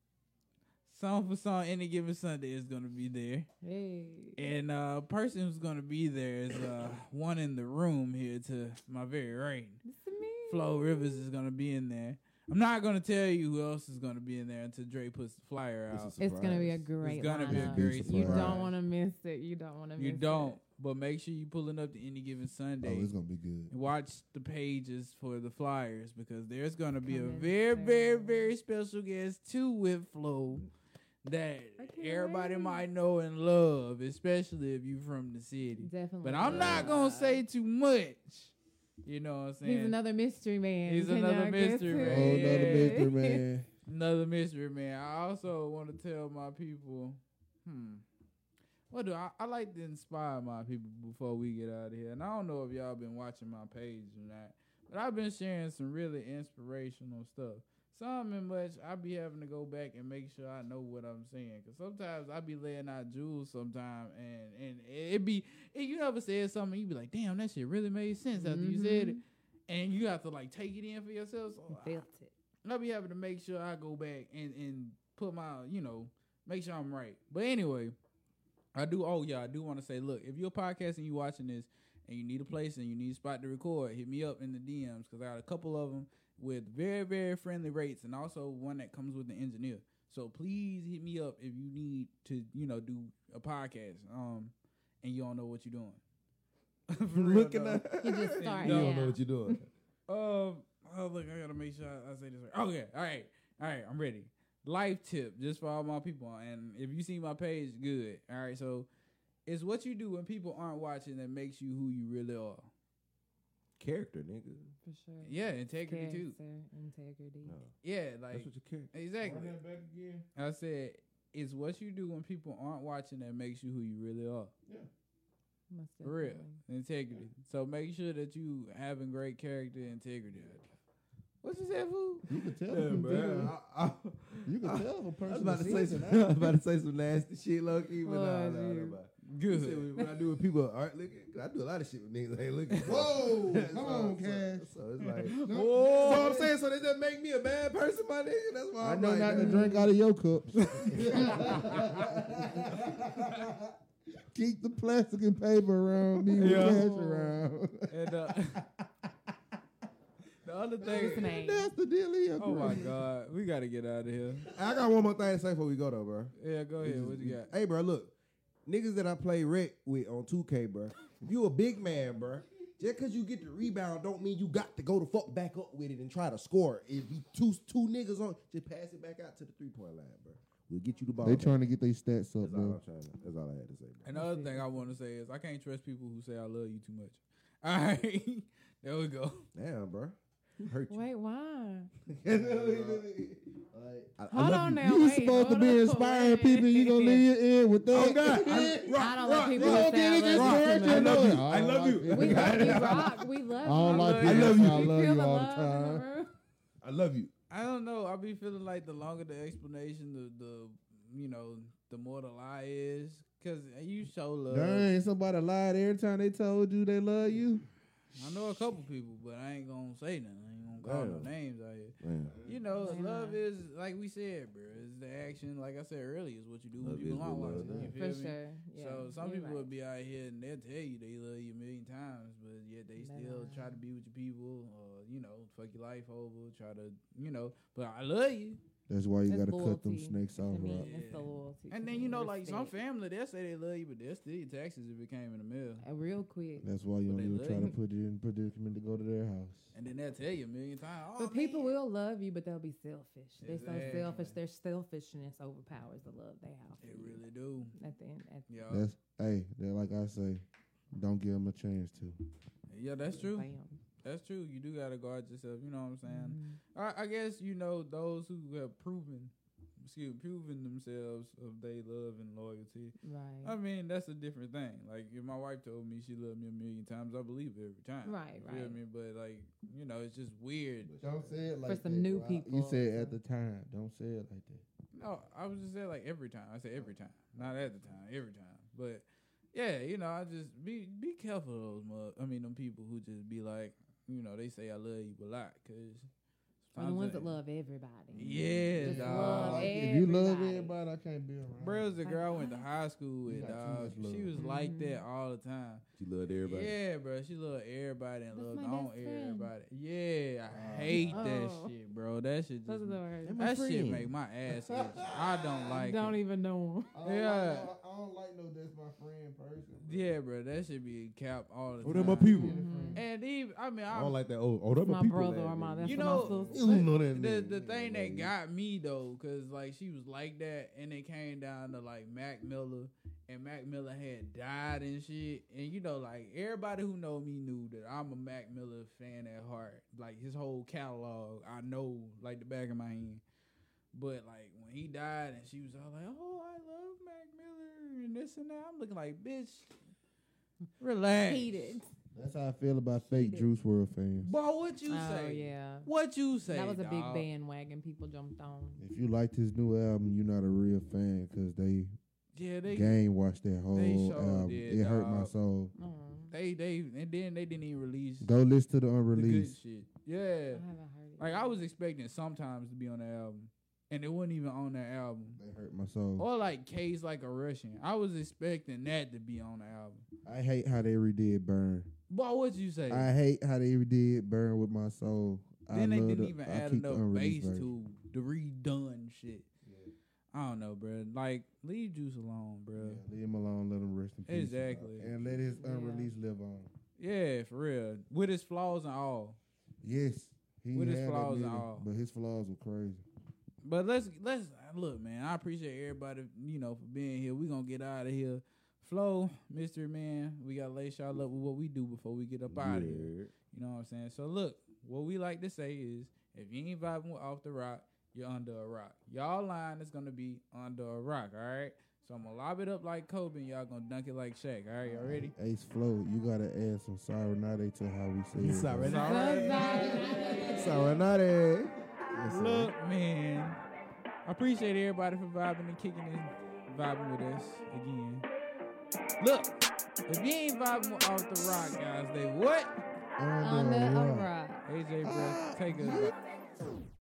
Song for Song Any Given Sunday is gonna be there, Hey. and uh, person who's gonna be there is uh, one in the room here to my very right. It's me. Flo Rivers is gonna be in there. I'm not gonna tell you who else is gonna be in there until Dre puts the flyer It's a out. It's gonna be a surprise. great gonna be a lineup. great You surprise. don't want to miss it. You don't want to miss You it. don't, but make sure you pulling up to Any Given Sunday. Oh, it's gonna be good. And watch the pages for the flyers because there's gonna be a Come in very, very, there. very special guest too with Flo that I can't everybody wait. might know and love, especially if you from the city. Definitely. But I'm not gonna say too much. You know what I'm saying? He's another mystery man. He's Can another y'all mystery guess man. who Oh, he another is? mystery man. Another mystery man. I also want to tell my people, hmm, what do I, I like to inspire my people before we get out of here. And I don't know if y'all been watching my page or not, but I've been sharing some really inspirational stuff. Some in much I be having to go back and make sure I know what I'm saying, cause sometimes I be laying out jewels sometime, and and it be it, you ever said something you be like, damn, that shit really made sense after you said it, and you have to like take it in for yourself. So I, Felt it. I'll be having to make sure I go back and, and put my, you know, make sure I'm right. But anyway, I do, oh yeah, I do want to say, look, if you're a podcast and you watching this and you need a place and you need a spot to record, hit me up in the D Ms because I got a couple of them with very, very friendly rates and also one that comes with the engineer. So please hit me up if you need to, you know, do a podcast um, and you don't know what you're doing. For real, Looking though. at You just you start No. don't know now. what you're doing. Um, oh look, I gotta make sure I, I say this right. Okay, all right, all right, I'm ready. Life tip, just for all my people, and if you see my page, good. All right, so it's what you do when people aren't watching that makes you who you really are. Character, nigga. For sure. Yeah, integrity too. Character, integrity. No, Yeah, like that's what your character. exactly. back again. I said it's what you do when people aren't watching that makes you who you really are. Most For real, definitely. integrity. So make sure that you having great character and integrity. What you say, fool? You can tell. Yeah, from man. video. I, I, You can I- tell if a I person. was about to is say seasoned, some. I was about to say some nasty shit, low key, but Oh, nah, nah, nah, geez. nah. You Good. said when, when I do with people aren't looking, 'cause I do a lot of shit with niggas ain't looking. Whoa, So- come on, so, Cass. So it's like, No. so I'm saying, so they just make me a bad person, my nigga. That's why I I'm know like, not to man. drink out of your cups. Keep the plastic and paper around me with Yeah. cash around. And uh, the other What's thing, the name? That's the deal here, oh bro. my God, we got to get out of here. I got one more thing to say before we go though, bro. Yeah, go ahead. What you got? Hey, bro, look, niggas that I play rec with on two K, bro. If you a big man, bro, just cause you get the rebound don't mean you got to go the fuck back up with it and try to score. If you two two niggas on, just pass it back out to the three point line, bro. We'll get you the ball. They back. trying to get their stats up, That's all bro. I'm trying to. That's all I had to say, bro. And the other thing I want to say is I can't trust people who say I love you too much. All right, there we go. Damn, bro. Hurt you. Wait, why? I, I Hold love on you. now. You wait, supposed to hold be on, inspiring wait. people. You gonna leave it in with that? Oh God, I, I rock, don't like rock, people rock. who say I Rock, love you rock, too I much. love you. I I love you. We love you, Rock. We love I you. don't like I people love say you. I We love feel you the all love the in the time. room. I love you. I don't know. I be feeling like the longer the explanation, the the you know, the more the lie is. Cause you show love. Dang, somebody lied every time they told you they love you. I know a couple people, but I ain't gonna say nothing. I ain't gonna call no Damn. names out here. Man. You know, Damn. love is like we said, bro. It's the action. Like I said earlier, is what you do Love when you is belong what with. love You is. feel For me? sure. Yeah, So some you're people right. will be out here and they'll tell you they love you a million times, but yet they They still lie. try to be with your people, or you know, fuck your life over. Try to, you know, but I love you. That's why you That's gotta cut them loyalty snakes to off, me. Rock. It's the loyalty. And to then me, you know, like some respect. family, they'll say they love you, but they'll steal your taxes if it came in the mail. Uh, real quick. That's why you But don't they even try love to put it in predicament to go to their house. And then they'll tell you a million times. Oh, But people man. will love you, but they'll be selfish. They're so Exactly. selfish. Their selfishness overpowers the love they have. They for you. really do. At the end, at Yeah, That's hey, they're like I say, don't give them a chance to. yeah, that's true. Bam. That's true. You do gotta guard yourself. You know what I'm saying? Mhm. I, I guess you know those who have proven, excuse, proven themselves of their love and loyalty. Right. I mean, that's a different thing. Like if my wife told me she loved me a million times, I believe it every time. Right, You feel right. me? But like, you know, it's just weird. Don't say it For some new people. You said at the time. Don't say it like that. No, I was just saying like every time. I say every time, not at the time, every time. But yeah, you know, I just be be careful of those mug. I mean, them people who just be like, you know, they say I love you a lot, cause Or the ones that love everybody. Yeah, Just dog. love Like, if you love everybody. everybody, I can't be around. Bro, was the Like, girl I went to what? high school You with, got too dog. much love. She was like Mhm. that all the time. She loved everybody. Yeah, bro. She loved everybody and That's loved my on best friend. everybody. Yeah, I Oh. hate that Oh. shit, bro. That shit Those are just the words. my that shit friend. make my ass itch. I don't like Don't it. even know I don't Yeah. Like no, I don't like no that's my friend person. Yeah, bro. That should be cap all the Oh, time. they're my people. Mhm. And even I mean, I I don't like that. Oh, oh, they're my My people. brother last or my- name. that's you what know, my You don't know that the nigga. the Nigga thing love that you. got me though, cause like she was like that, and it came down to like Mac Miller, and Mac Miller had died and shit, and you know like everybody who know me knew that I'm a Mac Miller fan at heart. Like his whole catalog, I know like the back of my hand. But like when he died, and she was all like, "Oh, I love Mac Miller," and this and that. I'm looking like, bitch, relax. Heated. That's how I feel about fake did. Juice world fans. Boy, what you Oh say? yeah. What you say? That was a big dawg? bandwagon people jumped on. If you liked his new album, you're not a real fan because they Yeah, they game watched that whole sure album. did, it hurt my dog. soul. Oh, They they and then they didn't even release Go listen to the the good unreleased. shit. I Yeah, haven't heard it. like I was expecting sometimes to be on the album, and it wasn't even on that album. They hurt my soul. Or like K's Like a Russian. I was expecting that to be on the album. I hate how they redid Burn. Boy, what you say? I hate how they redid Burn with my soul. I then they love didn't the- even I add keep the enough unreleased bass version. to the redone shit. I don't know, bro. Like leave Juice alone, bro. Yeah, leave him alone. Let him rest in peace. Exactly. And let his Yeah. unreleased live on. Yeah, for real. With his flaws and all. Yes, he With his had flaws and that many, all. but his flaws were crazy. But let's let's look, man. I appreciate everybody, you know, for being here. We gonna get out of here. Flo, Mystery Man, we gotta lace y'all up with what we do before we get up out of here. Yeah. You know what I'm saying? So look, what we like to say is, if you ain't vibing with Off the Rock, you're under a rock. Y'all line is gonna be under a rock. All right. So I'm gonna lob it up like Kobe, and y'all gonna dunk it like Shaq. All right, y'all ready? Ace Flow, you gotta add some sorry nade to how we say it. Sorry, bro. not Sorry, not it. Yes, sir. Look, man. I appreciate everybody for vibing and kicking and vibing with us again. Look, if you ain't vibing with Off the Rock, guys, they what? Under Under a a rock. rock. A J, bro, take us.